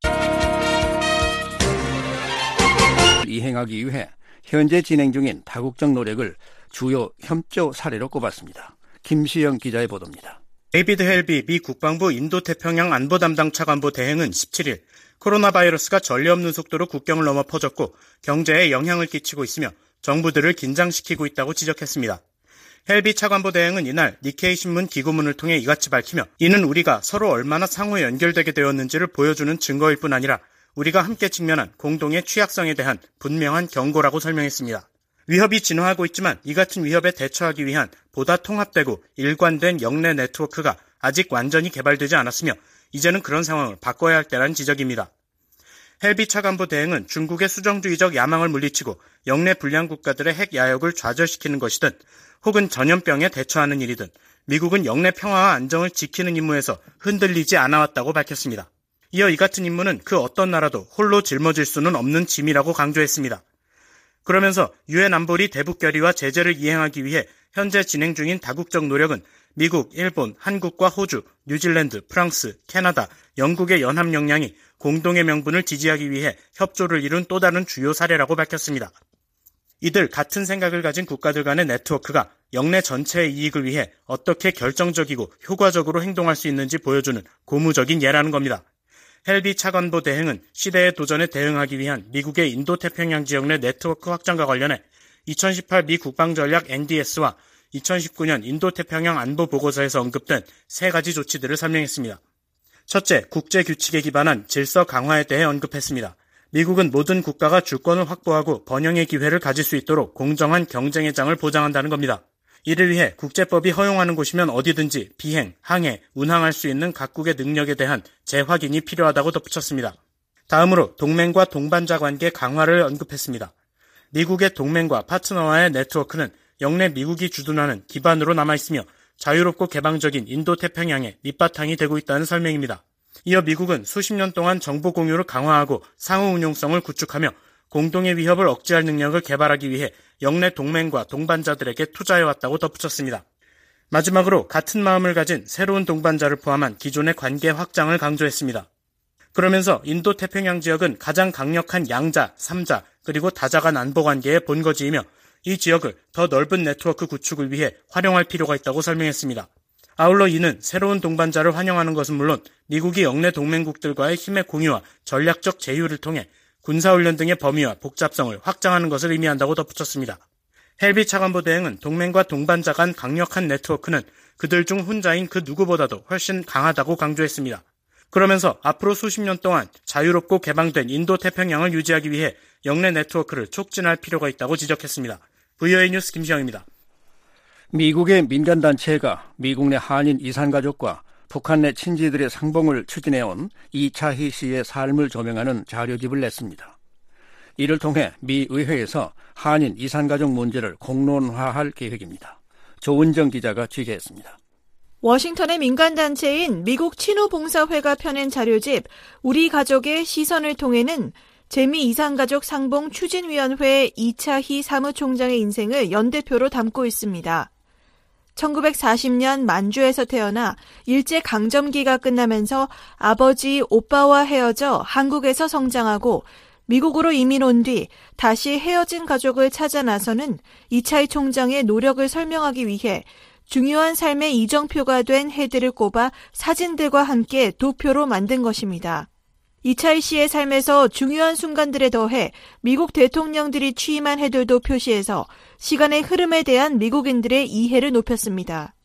이행하기 위해 현재 진행 중인 다국적 노력을 주요 협조 사례로 꼽았습니다. 김시영 기자의 보도입니다. 데이비드 헬비 미 국방부 인도태평양 안보 담당 차관보 대행은 십칠일 코로나 바이러스가 전례 없는 속도로 국경을 넘어 퍼졌고 경제에 영향을 끼치고 있으며 정부들을 긴장시키고 있다고 지적했습니다. 헬비 차관보 대행은 이날 니케이 신문 기고문을 통해 이같이 밝히며 이는 우리가 서로 얼마나 상호 연결되게 되었는지를 보여주는 증거일 뿐 아니라 우리가 함께 직면한 공동의 취약성에 대한 분명한 경고라고 설명했습니다. 위협이 진화하고 있지만 이 같은 위협에 대처하기 위한 보다 통합되고 일관된 영내 네트워크가 아직 완전히 개발되지 않았으며 이제는 그런 상황을 바꿔야 할 때라는 지적입니다. 헬비 차관보 대행은 중국의 수정주의적 야망을 물리치고 영내 불량 국가들의 핵 야욕을 좌절시키는 것이든 혹은 전염병에 대처하는 일이든 미국은 영내 평화와 안정을 지키는 임무에서 흔들리지 않아왔다고 밝혔습니다. 이어 이 같은 임무는 그 어떤 나라도 홀로 짊어질 수는 없는 짐이라고 강조했습니다. 그러면서 유엔 안보리 대북 결의와 제재를 이행하기 위해 현재 진행 중인 다국적 노력은 미국, 일본, 한국과 호주, 뉴질랜드, 프랑스, 캐나다, 영국의 연합 역량이 공동의 명분을 지지하기 위해 협조를 이룬 또 다른 주요 사례라고 밝혔습니다. 이들 같은 생각을 가진 국가들 간의 네트워크가 영내 전체의 이익을 위해 어떻게 결정적이고 효과적으로 행동할 수 있는지 보여주는 고무적인 예라는 겁니다. 헬비 차관보 대행은 시대의 도전에 대응하기 위한 미국의 인도태평양 지역 내 네트워크 확장과 관련해 이천십팔 미 국방전략 엔디에스와 이천십구 년 인도태평양 안보보고서에서 언급된 세 가지 조치들을 설명했습니다. 첫째, 국제규칙에 기반한 질서 강화에 대해 언급했습니다. 미국은 모든 국가가 주권을 확보하고 번영의 기회를 가질 수 있도록 공정한 경쟁의 장을 보장한다는 겁니다. 이를 위해 국제법이 허용하는 곳이면 어디든지 비행, 항해, 운항할 수 있는 각국의 능력에 대한 재확인이 필요하다고 덧붙였습니다. 다음으로 동맹과 동반자 관계 강화를 언급했습니다. 미국의 동맹과 파트너와의 네트워크는 영내 미국이 주둔하는 기반으로 남아있으며 자유롭고 개방적인 인도태평양의 밑바탕이 되고 있다는 설명입니다. 이어 미국은 수십 년 동안 정보 공유를 강화하고 상호 운용성을 구축하며 공동의 위협을 억제할 능력을 개발하기 위해 영내 동맹과 동반자들에게 투자해왔다고 덧붙였습니다. 마지막으로 같은 마음을 가진 새로운 동반자를 포함한 기존의 관계 확장을 강조했습니다. 그러면서 인도태평양 지역은 가장 강력한 양자, 삼자, 그리고 다자 간 안보관계의 본거지이며 이 지역을 더 넓은 네트워크 구축을 위해 활용할 필요가 있다고 설명했습니다. 아울러 이는 새로운 동반자를 환영하는 것은 물론 미국이 영내 동맹국들과의 힘의 공유와 전략적 제휴를 통해 군사훈련 등의 범위와 복잡성을 확장하는 것을 의미한다고 덧붙였습니다. 헬비 차관보 대행은 동맹과 동반자 간 강력한 네트워크는 그들 중 혼자인 그 누구보다도 훨씬 강하다고 강조했습니다. 그러면서 앞으로 수십 년 동안 자유롭고 개방된 인도태평양을 유지하기 위해 영내 네트워크를 촉진할 필요가 있다고 지적했습니다. 브이오에이 뉴스 김시영입니다. 미국의 민간단체가 미국 내 한인 이산가족과 북한 내 친지들의 상봉을 추진해온 이차희 씨의 삶을 조명하는 자료집을 냈습니다. 이를 통해 미 의회에서 한인 이산가족 문제를 공론화할 계획입니다. 조은정 기자가 취재했습니다. 워싱턴의 민간단체인 미국 친후봉사회가 펴낸 자료집 우리 가족의 시선을 통해는 재미 이산가족 상봉 추진위원회 이차희 사무총장의 인생을 연대표로 담고 있습니다. 천구백사십 년 만주에서 태어나 일제강점기가 끝나면서 아버지 오빠와 헤어져 한국에서 성장하고 미국으로 이민 온 뒤 다시 헤어진 가족을 찾아 나서는 이차희 총장의 노력을 설명하기 위해 중요한 삶의 이정표가 된 해들을 꼽아 사진들과 함께 도표로 만든 것입니다. 이차희 씨의 삶에서 중요한 순간들에 더해 미국 대통령들이 취임한 해들도 표시해서 시간의 흐름에 대한 미국인들의 이해를 높였습니다.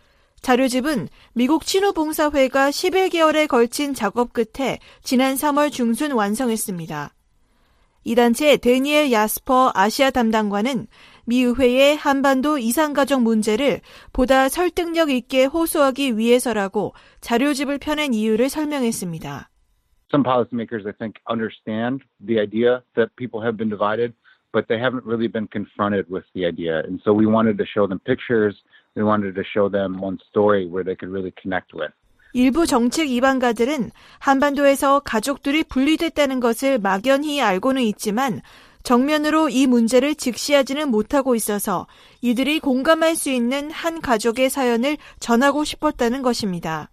자료집은 미국 친후봉사회가 십일 개월에 걸친 작업 끝에 지난 삼월 중순 완성했습니다. 이 단체 데니엘 야스퍼 아시아 담당관은 미 의회의 한반도 이산가족 문제를 보다 설득력 있게 호소하기 위해서라고 자료집을 펴낸 이유를 설명했습니다. Some policymakers, I think, understand the idea that people have been divided, but they haven't really been confronted with the idea. And so we wanted to show them pictures. We wanted to show them one story where they could really connect with. 일부 정책 이반가들은 한반도에서 가족들이 분리됐다는 것을 막연히 알고는 있지만 정면으로 이 문제를 직시하지는 못하고 있어서 이들이 공감할 수 있는 한 가족의 사연을 전하고 싶었다는 것입니다.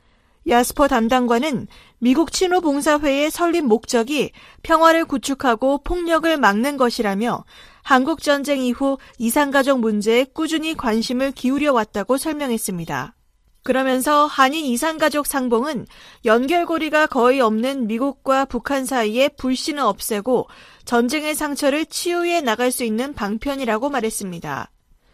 야스퍼 담당관은 미국 친후봉사회의 설립 목적이 평화를 구축하고 폭력을 막는 것이라며 한국전쟁 이후 이산가족 문제에 꾸준히 관심을 기울여 왔다고 설명했습니다. 그러면서 한인 이산가족 상봉은 연결고리가 거의 없는 미국과 북한 사이의 불신을 없애고 전쟁의 상처를 치유해 나갈 수 있는 방편이라고 말했습니다.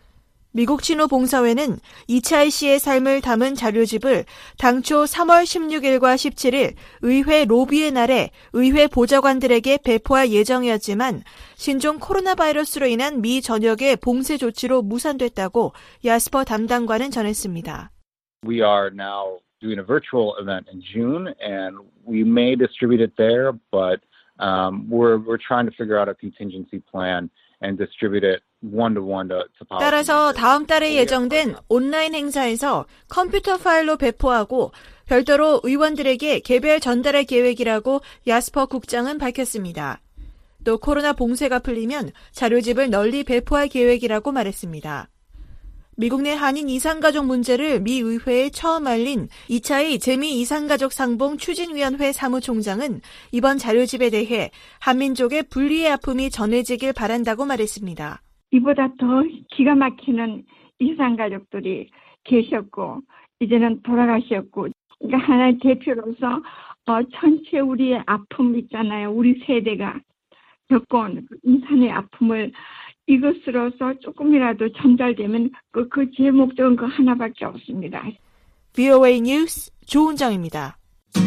미국 친후봉사회는 이차희 씨의 삶을 담은 자료집을 당초 삼월 십육일과 십칠일 의회 로비의 날에 의회 보좌관들에게 배포할 예정이었지만 신종 코로나 바이러스로 인한 미 전역의 봉쇄 조치로 무산됐다고 야스퍼 담당관은 전했습니다. We are now doing a virtual event in June, and we may distribute it there, but um, we're we're trying to figure out a contingency plan and distribute it one-to-one to, to policymakers. 따라서 다음 달에 예정된 온라인 행사에서 컴퓨터 파일로 배포하고 별도로 의원들에게 개별 전달할 계획이라고 야스퍼 국장은 밝혔습니다. 또 코로나 봉쇄가 풀리면 자료집을 널리 배포할 계획이라고 말했습니다. 미국 내 한인 이산가족 문제를 미 의회에 처음 알린 이차희 재미 이산가족 상봉 추진위원회 사무총장은 이번 자료집에 대해 한민족의 분리의 아픔이 전해지길 바란다고 말했습니다. 이보다 더 기가 막히는 이산가족들이 계셨고 이제는 돌아가셨고 그러니까 하나의 대표로서 어, 전체 우리의 아픔 있잖아요. 우리 세대가 겪어온 인산의 아픔을 이것으로서 조금이라도 전달되면 그, 그 제 목적은 그 하나밖에 없습니다. 브이오에이 뉴스 조은정입니다.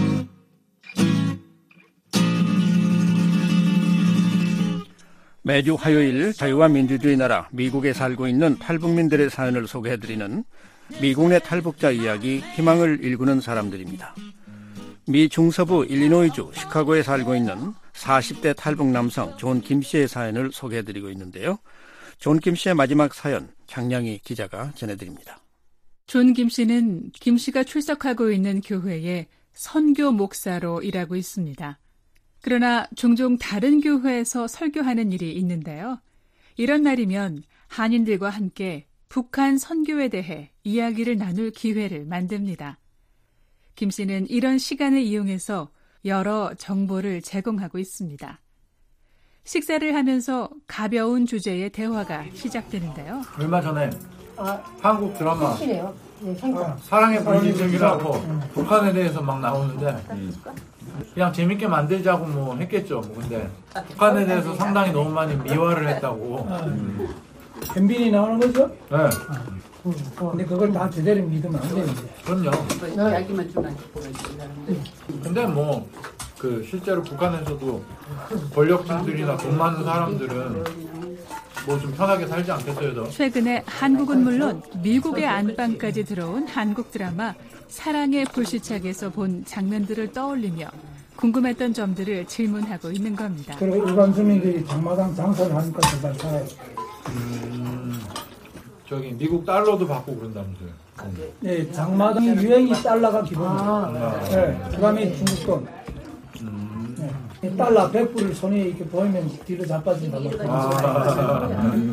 매주 화요일 자유와 민주주의 나라 미국에 살고 있는 탈북민들의 사연을 소개해드리는 미국 내 탈북자 이야기, 희망을 일구는 사람들입니다. 미 중서부 일리노이주 시카고에 살고 있는 사십 대 탈북 남성 존 김씨의 사연을 소개해드리고 있는데요. 존 김씨의 마지막 사연, 장량희 기자가 전해드립니다. 존 김씨는 김씨가 출석하고 있는 교회에 선교 목사로 일하고 있습니다. 그러나 종종 다른 교회에서 설교하는 일이 있는데요. 이런 날이면 한인들과 함께 북한 선교에 대해 이야기를 나눌 기회를 만듭니다. 김 씨는 이런 시간을 이용해서 여러 정보를 제공하고 있습니다. 식사를 하면서 가벼운 주제의 대화가 시작되는데요. 얼마 전에 아, 한국 드라마 네, 어, 사랑의 불시착이라고 음. 북한에 대해서 막 나오는데 음. 그냥 재밌게 만들자고 뭐 했겠죠. 뭐 근데 북한에 대해서 상당히 너무 많이 미화를 했다고. 음. 변빈이 나오는 거죠? 네. 아, 근데 그걸 다 제대로 믿으면 안 되는데. 그럼요. 이야기만 주면 근데 뭐 그 실제로 북한에서도 권력층들이나 돈 많은 사람들은 뭐 좀 편하게 살지 않겠어요, 더? 최근에 한국은 물론 미국의 안방까지 들어온 한국 드라마 사랑의 불시착에서 본 장면들을 떠올리며 궁금했던 점들을 질문하고 있는 겁니다. 그리고 일반 주민들이 장마당 장사를 하니까 잘 살아요. 음, 저기 미국 달러도 받고 그런다면서요? 네, 장마당 유행이 달러가 기본이에요. 아, 네, 그다음에 중국 돈. 네. 달러 백 불을 손에 이렇게 보이면 뒤로 자빠진다고. 아,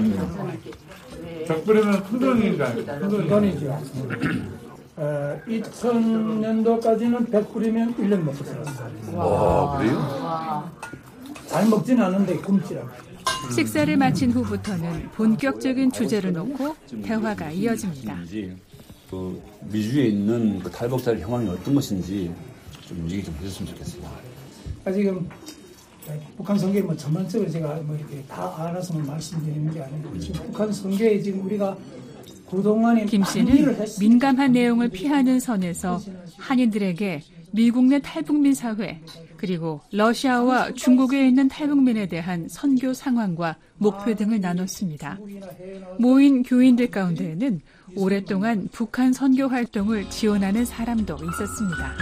백 불이면 큰 돈이니까요. 큰 돈이죠. 어, 이천 년도까지는 백 불이면 일 년 먹고 살았어요. 와, 그래요? 잘 먹지는 않은데 굶지라고. 식사를 마친 후부터는 본격적인 주제를 놓고 대화가 이어집니다. 그 미주에 있는 그 탈북자의 형황이 어떤 것인지 좀 얘기 좀 해줬으면 좋겠습니다. 지금 북한 선교에 뭐 전반적으로 제가 뭐 이렇게 다 알아서 말씀드리는 게 아니고 지금 북한 선교에 지금 우리가 그동안에 김 씨는 민감한 내용을 피하는 선에서 한인들에게 미국 내 탈북민 사회 그리고 러시아와 중국에 있는 탈북민에 대한 선교 상황과 목표 등을 나눴습니다. 모인 교인들 가운데에는 오랫동안 북한 선교 활동을 지원하는 사람도 있었습니다.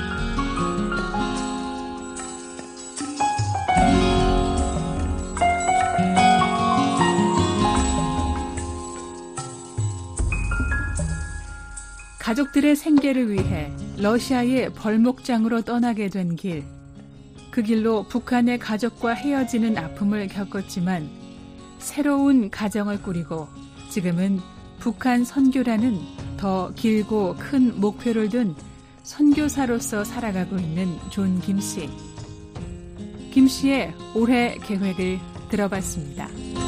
가족들의 생계를 위해 러시아의 벌목장으로 떠나게 된 길. 그 길로 북한의 가족과 헤어지는 아픔을 겪었지만 새로운 가정을 꾸리고 지금은 북한 선교라는 더 길고 큰 목표를 둔 선교사로서 살아가고 있는 존 김 씨. 김 씨의 올해 계획을 들어봤습니다.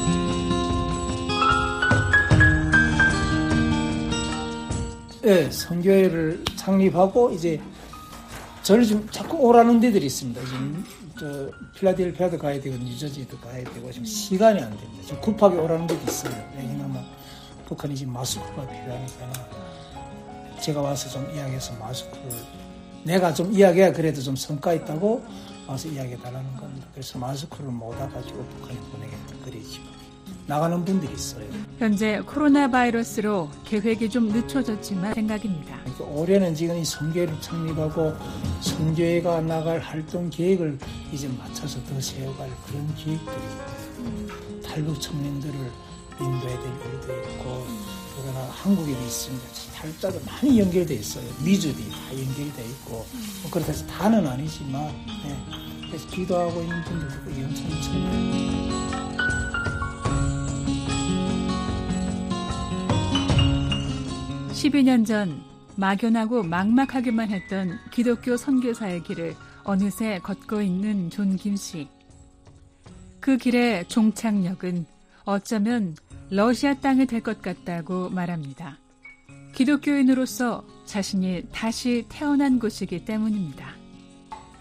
네, 선교회를 창립하고 이제 저를 지금 자꾸 오라는 데들이 있습니다. 지금 저 필라델피아도 가야 되고 뉴저지도 가야 되고 지금 시간이 안 됩니다. 지금 급하게 오라는 데도 있어요. 왜냐하면 북한이 지금 마스크가 필요하니까 제가 와서 좀 이야기해서 마스크를 내가 좀 이야기해야 그래도 좀 성과 있다고 와서 이야기해달라는 겁니다. 그래서 마스크를 못 와가지고 북한에 보내겠다 그러지. 나가는 분들이 있어요. 현재 코로나 바이러스로 계획이 좀 늦춰졌지만 생각입니다. 그러니까 올해는 지금 이 선교회를 창립하고 선교회가 나갈 활동 계획을 이제 맞춰서 더 세워갈 그런 계획들이 있고 탈북 청년들을 인도해야 될 일도 있고 그러나 한국에도 있습니다. 탈북자도 많이 연결되어 있어요. 미주도 다 연결되어 있고 뭐 그렇다 해서 다는 아니지만 네. 그래서 기도하고 있는 분들도 엄청 참여해요. 십이 년 전 막연하고 막막하기만 했던 기독교 선교사의 길을 어느새 걷고 있는 존 김 씨. 그 길의 종착역은 어쩌면 러시아 땅이 될 것 같다고 말합니다. 기독교인으로서 자신이 다시 태어난 곳이기 때문입니다.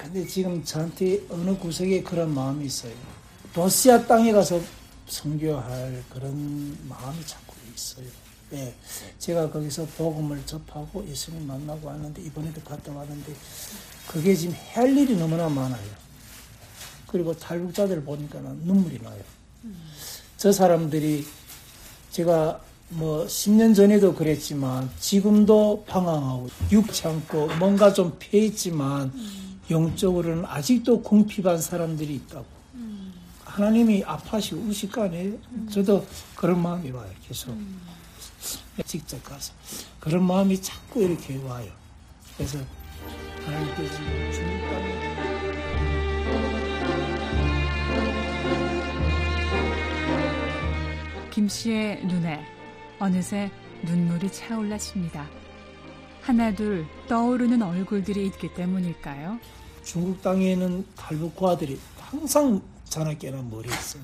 근데 지금 저한테 어느 구석에 그런 마음이 있어요. 러시아 땅에 가서 선교할 그런 마음이 자꾸 있어요. 예, 제가 거기서 복음을 접하고 예수님 만나고 왔는데 이번에도 갔다 왔는데 그게 지금 할 일이 너무나 많아요. 그리고 탈북자들 보니까 눈물이 나요. 음. 저 사람들이 제가 뭐 십 년 전에도 그랬지만 지금도 방황하고 육치 않고 뭔가 좀 패했지만 음. 영적으로는 아직도 궁핍한 사람들이 있다고. 음. 하나님이 아파시고 우시까네. 음. 저도 그런 마음이 와요. 계속. 음. 직접 가서 그런 마음이 자꾸 이렇게 와요. 그래서 하나님께서 중국 땅에 김 씨의 눈에 어느새 눈물이 차올랐습니다. 하나둘 떠오르는 얼굴들이 있기 때문일까요? 중국 땅에는 탈북과들이 항상 자나깨나 머리에 있어요.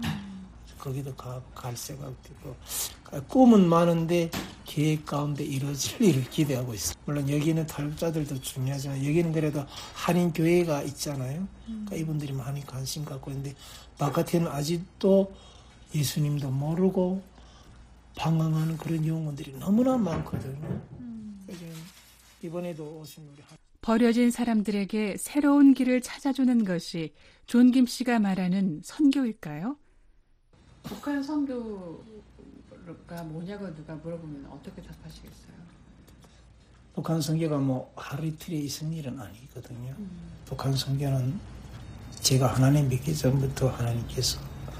거기도 가, 갈 생각도 있고 꿈은 많은데 계획 가운데 이루어질 일을 기대하고 있어요. 물론 여기는 탈북자들도 중요하지만 여기는 그래도 한인교회가 있잖아요. 그러니까 이분들이 많이 관심 갖고 있는데 바깥에는 아직도 예수님도 모르고 방황하는 그런 영혼들이 너무나 많거든요. 그래서 이번에도 오신 우리 버려진 사람들에게 새로운 길을 찾아주는 것이 존 김 씨가 말하는 선교일까요? 북한 선교가 뭐냐고 누가 물어보면 어떻게 답하시겠어요? 북한 선교가 뭐 하루 이틀에 있은 일은 아니거든요. 음. 북한 선교는 제가 하나님 믿기 전부터 하나님께서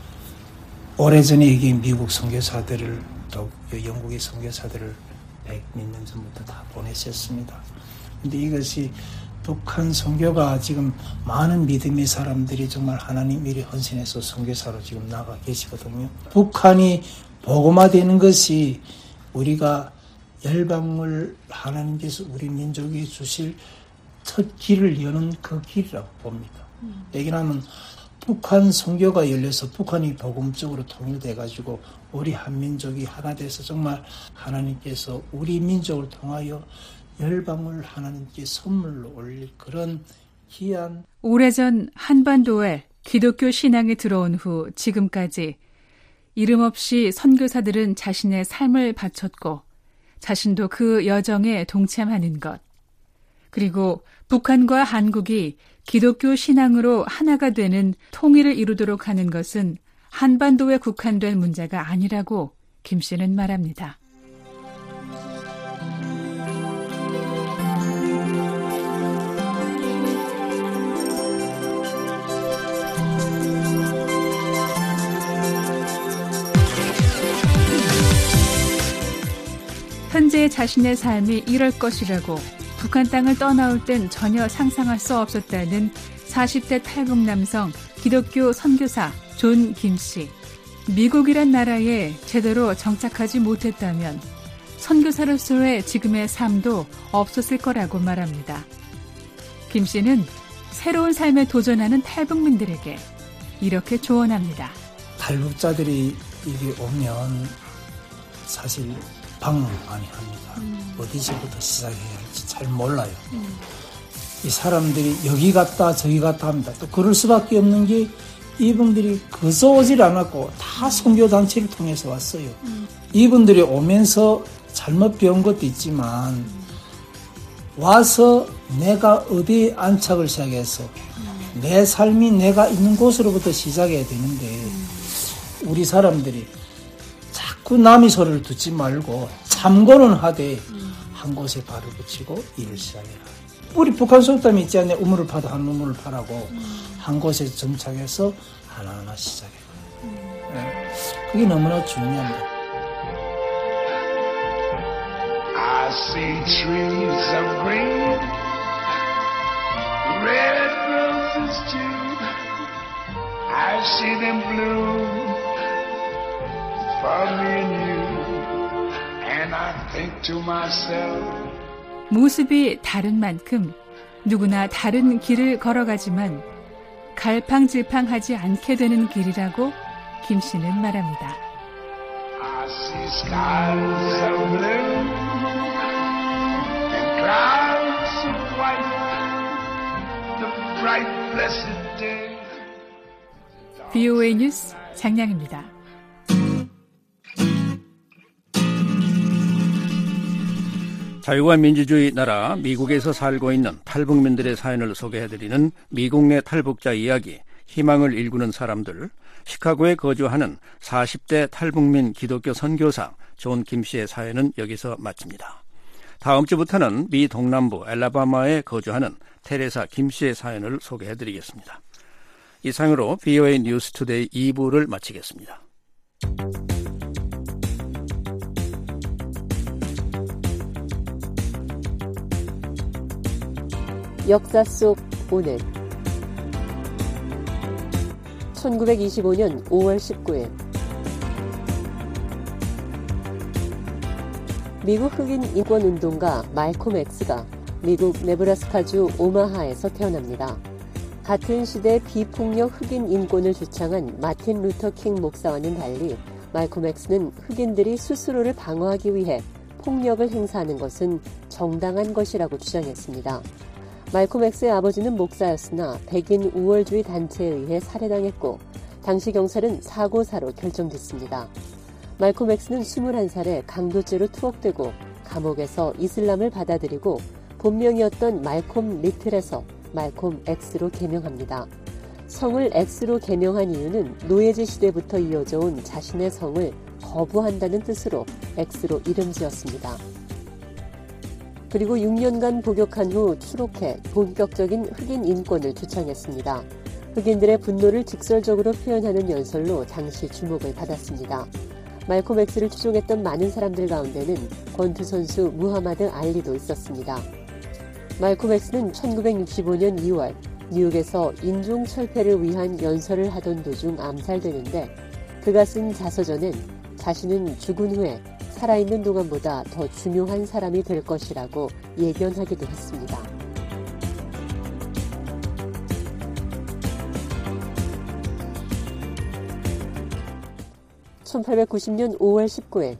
오래전에 여기 미국 선교사들을 또 영국의 선교사들을 백 몇 년 전부터 다 보내셨습니다. 근데 이것이 북한 선교가 지금 많은 믿음의 사람들이 정말 하나님 일에 헌신해서 선교사로 지금 나가 계시거든요. 북한이 복음화되는 것이 우리가 열방을 하나님께서 우리 민족에 주실 첫 길을 여는 그 길이라고 봅니다. 음. 얘기하면 북한 선교가 열려서 북한이 복음적으로 통일돼가지고 우리 한민족이 하나 돼서 정말 하나님께서 우리 민족을 통하여 열방을 하나님께 선물로 올릴 그런 귀한 오래전 한반도에 기독교 신앙이 들어온 후 지금까지 이름 없이 선교사들은 자신의 삶을 바쳤고 자신도 그 여정에 동참하는 것. 그리고 북한과 한국이 기독교 신앙으로 하나가 되는 통일을 이루도록 하는 것은 한반도에 국한된 문제가 아니라고 김 씨는 말합니다. 현재 자신의 삶이 이럴 것이라고 북한 땅을 떠나올 땐 전혀 상상할 수 없었다는 사십 대 탈북 남성 기독교 선교사 존 김 씨. 미국이란 나라에 제대로 정착하지 못했다면 선교사로서의 지금의 삶도 없었을 거라고 말합니다. 김 씨는 새로운 삶에 도전하는 탈북민들에게 이렇게 조언합니다. 탈북자들이 이게 오면 사실 방황 많이 합니다. 음. 어디서부터 시작해야 할지 잘 몰라요. 음. 이 사람들이 여기 갔다 저기 갔다 합니다. 또 그럴 수밖에 없는 게 이분들이 그저 오질 않았고 다 선교단체를 통해서 왔어요. 음. 이분들이 오면서 잘못 배운 것도 있지만 음. 와서 내가 어디에 안착을 시작해서 음. 내 삶이 내가 있는 곳으로부터 시작해야 되는데 음. 우리 사람들이 자꾸 남의 소리를 듣지 말고 참고는 하되 음. 한 곳에 발을 붙이고 일을 시작해라. 우리 북한 속담이 있지 않냐. 우물을 파도 한 우물을 파라고 음. 한 곳에 정착해서 하나하나 시작해라. 음. 네. 그게 너무나 중요합니다. I see trees of green, red roses too. I see them bloom. 모습이 다른 만큼 누구나 다른 길을 걸어가지만 갈팡질팡하지 않게 되는 길이라고 김 씨는 말합니다. I see skies of blue and clouds of white. The bright blessed day. 비오에이 뉴스 장량입니다. 자유와 민주주의 나라 미국에서 살고 있는 탈북민들의 사연을 소개해드리는 미국 내 탈북자 이야기, 희망을 일구는 사람들, 시카고에 거주하는 사십 대 탈북민 기독교 선교사 존 김씨의 사연은 여기서 마칩니다. 다음 주부터는 미 동남부 엘라바마에 거주하는 테레사 김씨의 사연을 소개해드리겠습니다. 이상으로 비오에이 뉴스투데이 이 부를 마치겠습니다. 역사 속 오늘 천구백이십오 년 오월 십구일 미국 흑인 인권운동가 말콤 엑스가 미국 네브라스카주 오마하에서 태어납니다. 같은 시대 비폭력 흑인 인권을 주창한 마틴 루터 킹 목사와는 달리 말콤 엑스는 흑인들이 스스로를 방어하기 위해 폭력을 행사하는 것은 정당한 것이라고 주장했습니다. 말콤 엑스의 아버지는 목사였으나 백인 우월주의 단체에 의해 살해당했고 당시 경찰은 사고사로 결정됐습니다. 말콤 엑스는 스물한 살에 강도죄로 투옥되고 감옥에서 이슬람을 받아들이고 본명이었던 말콤 리틀에서 말콤 엑스로 개명합니다. 성을 엑스로 개명한 이유는 노예제 시대부터 이어져 온 자신의 성을 거부한다는 뜻으로 엑스로 이름 지었습니다. 그리고 육 년간 복역한 후 추록해 본격적인 흑인 인권을 주창했습니다. 흑인들의 분노를 직설적으로 표현하는 연설로 당시 주목을 받았습니다. 말콤 엑스를 추종했던 많은 사람들 가운데는 권투 선수 무하마드 알리도 있었습니다. 말콤 엑스는 천구백육십오 년 이월 뉴욕에서 인종철폐를 위한 연설을 하던 도중 암살되는데 그가 쓴 자서전엔 자신은 죽은 후에 살아있는 동안보다 더 중요한 사람이 될 것이라고 예견하기도 했습니다. 천팔백구십 년 오월 십구일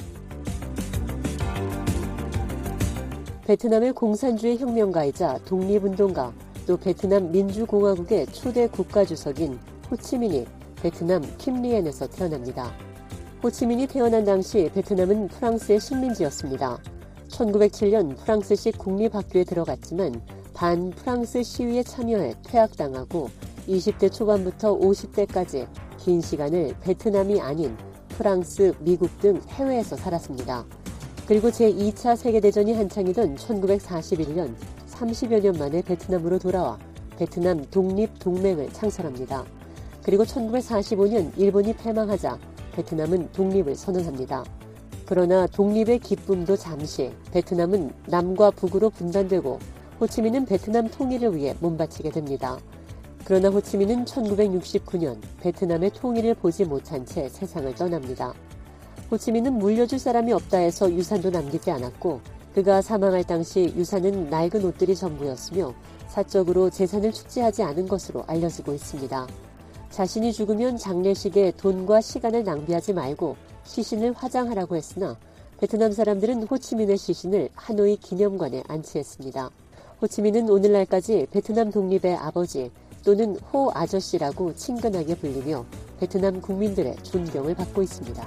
베트남의 공산주의 혁명가이자 독립운동가 또 베트남 민주공화국의 초대 국가주석인 호치민이 베트남 킴리엔에서 태어납니다. 호치민이 태어난 당시 베트남은 프랑스의 식민지였습니다. 천구백칠 년 프랑스식 국립학교에 들어갔지만 반프랑스 시위에 참여해 퇴학당하고 이십 대 초반부터 오십 대까지 긴 시간을 베트남이 아닌 프랑스, 미국 등 해외에서 살았습니다. 그리고 제이 차 세계대전이 한창이던 천구백사십일 년 삼십여 년 만에 베트남으로 돌아와 베트남 독립동맹을 창설합니다. 그리고 천구백사십오 년 일본이 패망하자 베트남은 독립을 선언합니다. 그러나 독립의 기쁨도 잠시 베트남은 남과 북으로 분단되고 호치민은 베트남 통일을 위해 몸바치게 됩니다. 그러나 호치민은 천구백육십구 년 베트남의 통일을 보지 못한 채 세상을 떠납니다. 호치민은 물려줄 사람이 없다 해서 유산도 남기지 않았고 그가 사망할 당시 유산은 낡은 옷들이 전부였으며 사적으로 재산을 축제하지 않은 것으로 알려지고 있습니다. 자신이 죽으면 장례식에 돈과 시간을 낭비하지 말고 시신을 화장하라고 했으나 베트남 사람들은 호치민의 시신을 하노이 기념관에 안치했습니다. 호치민은 오늘날까지 베트남 독립의 아버지 또는 호 아저씨라고 친근하게 불리며 베트남 국민들의 존경을 받고 있습니다.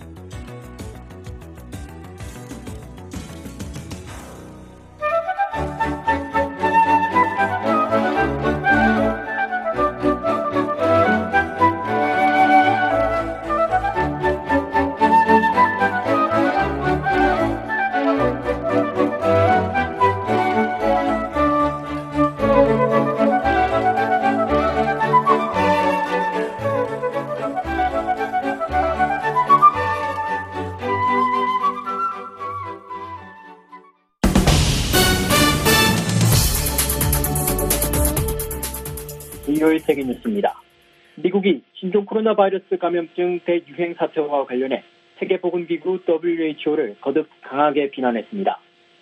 일요일 세계뉴스입니다. 미국이 신종 코로나 바이러스 감염증 대유행 사태와 관련해 세계보건기구 더블유에이치오를 거듭 강하게 비난했습니다.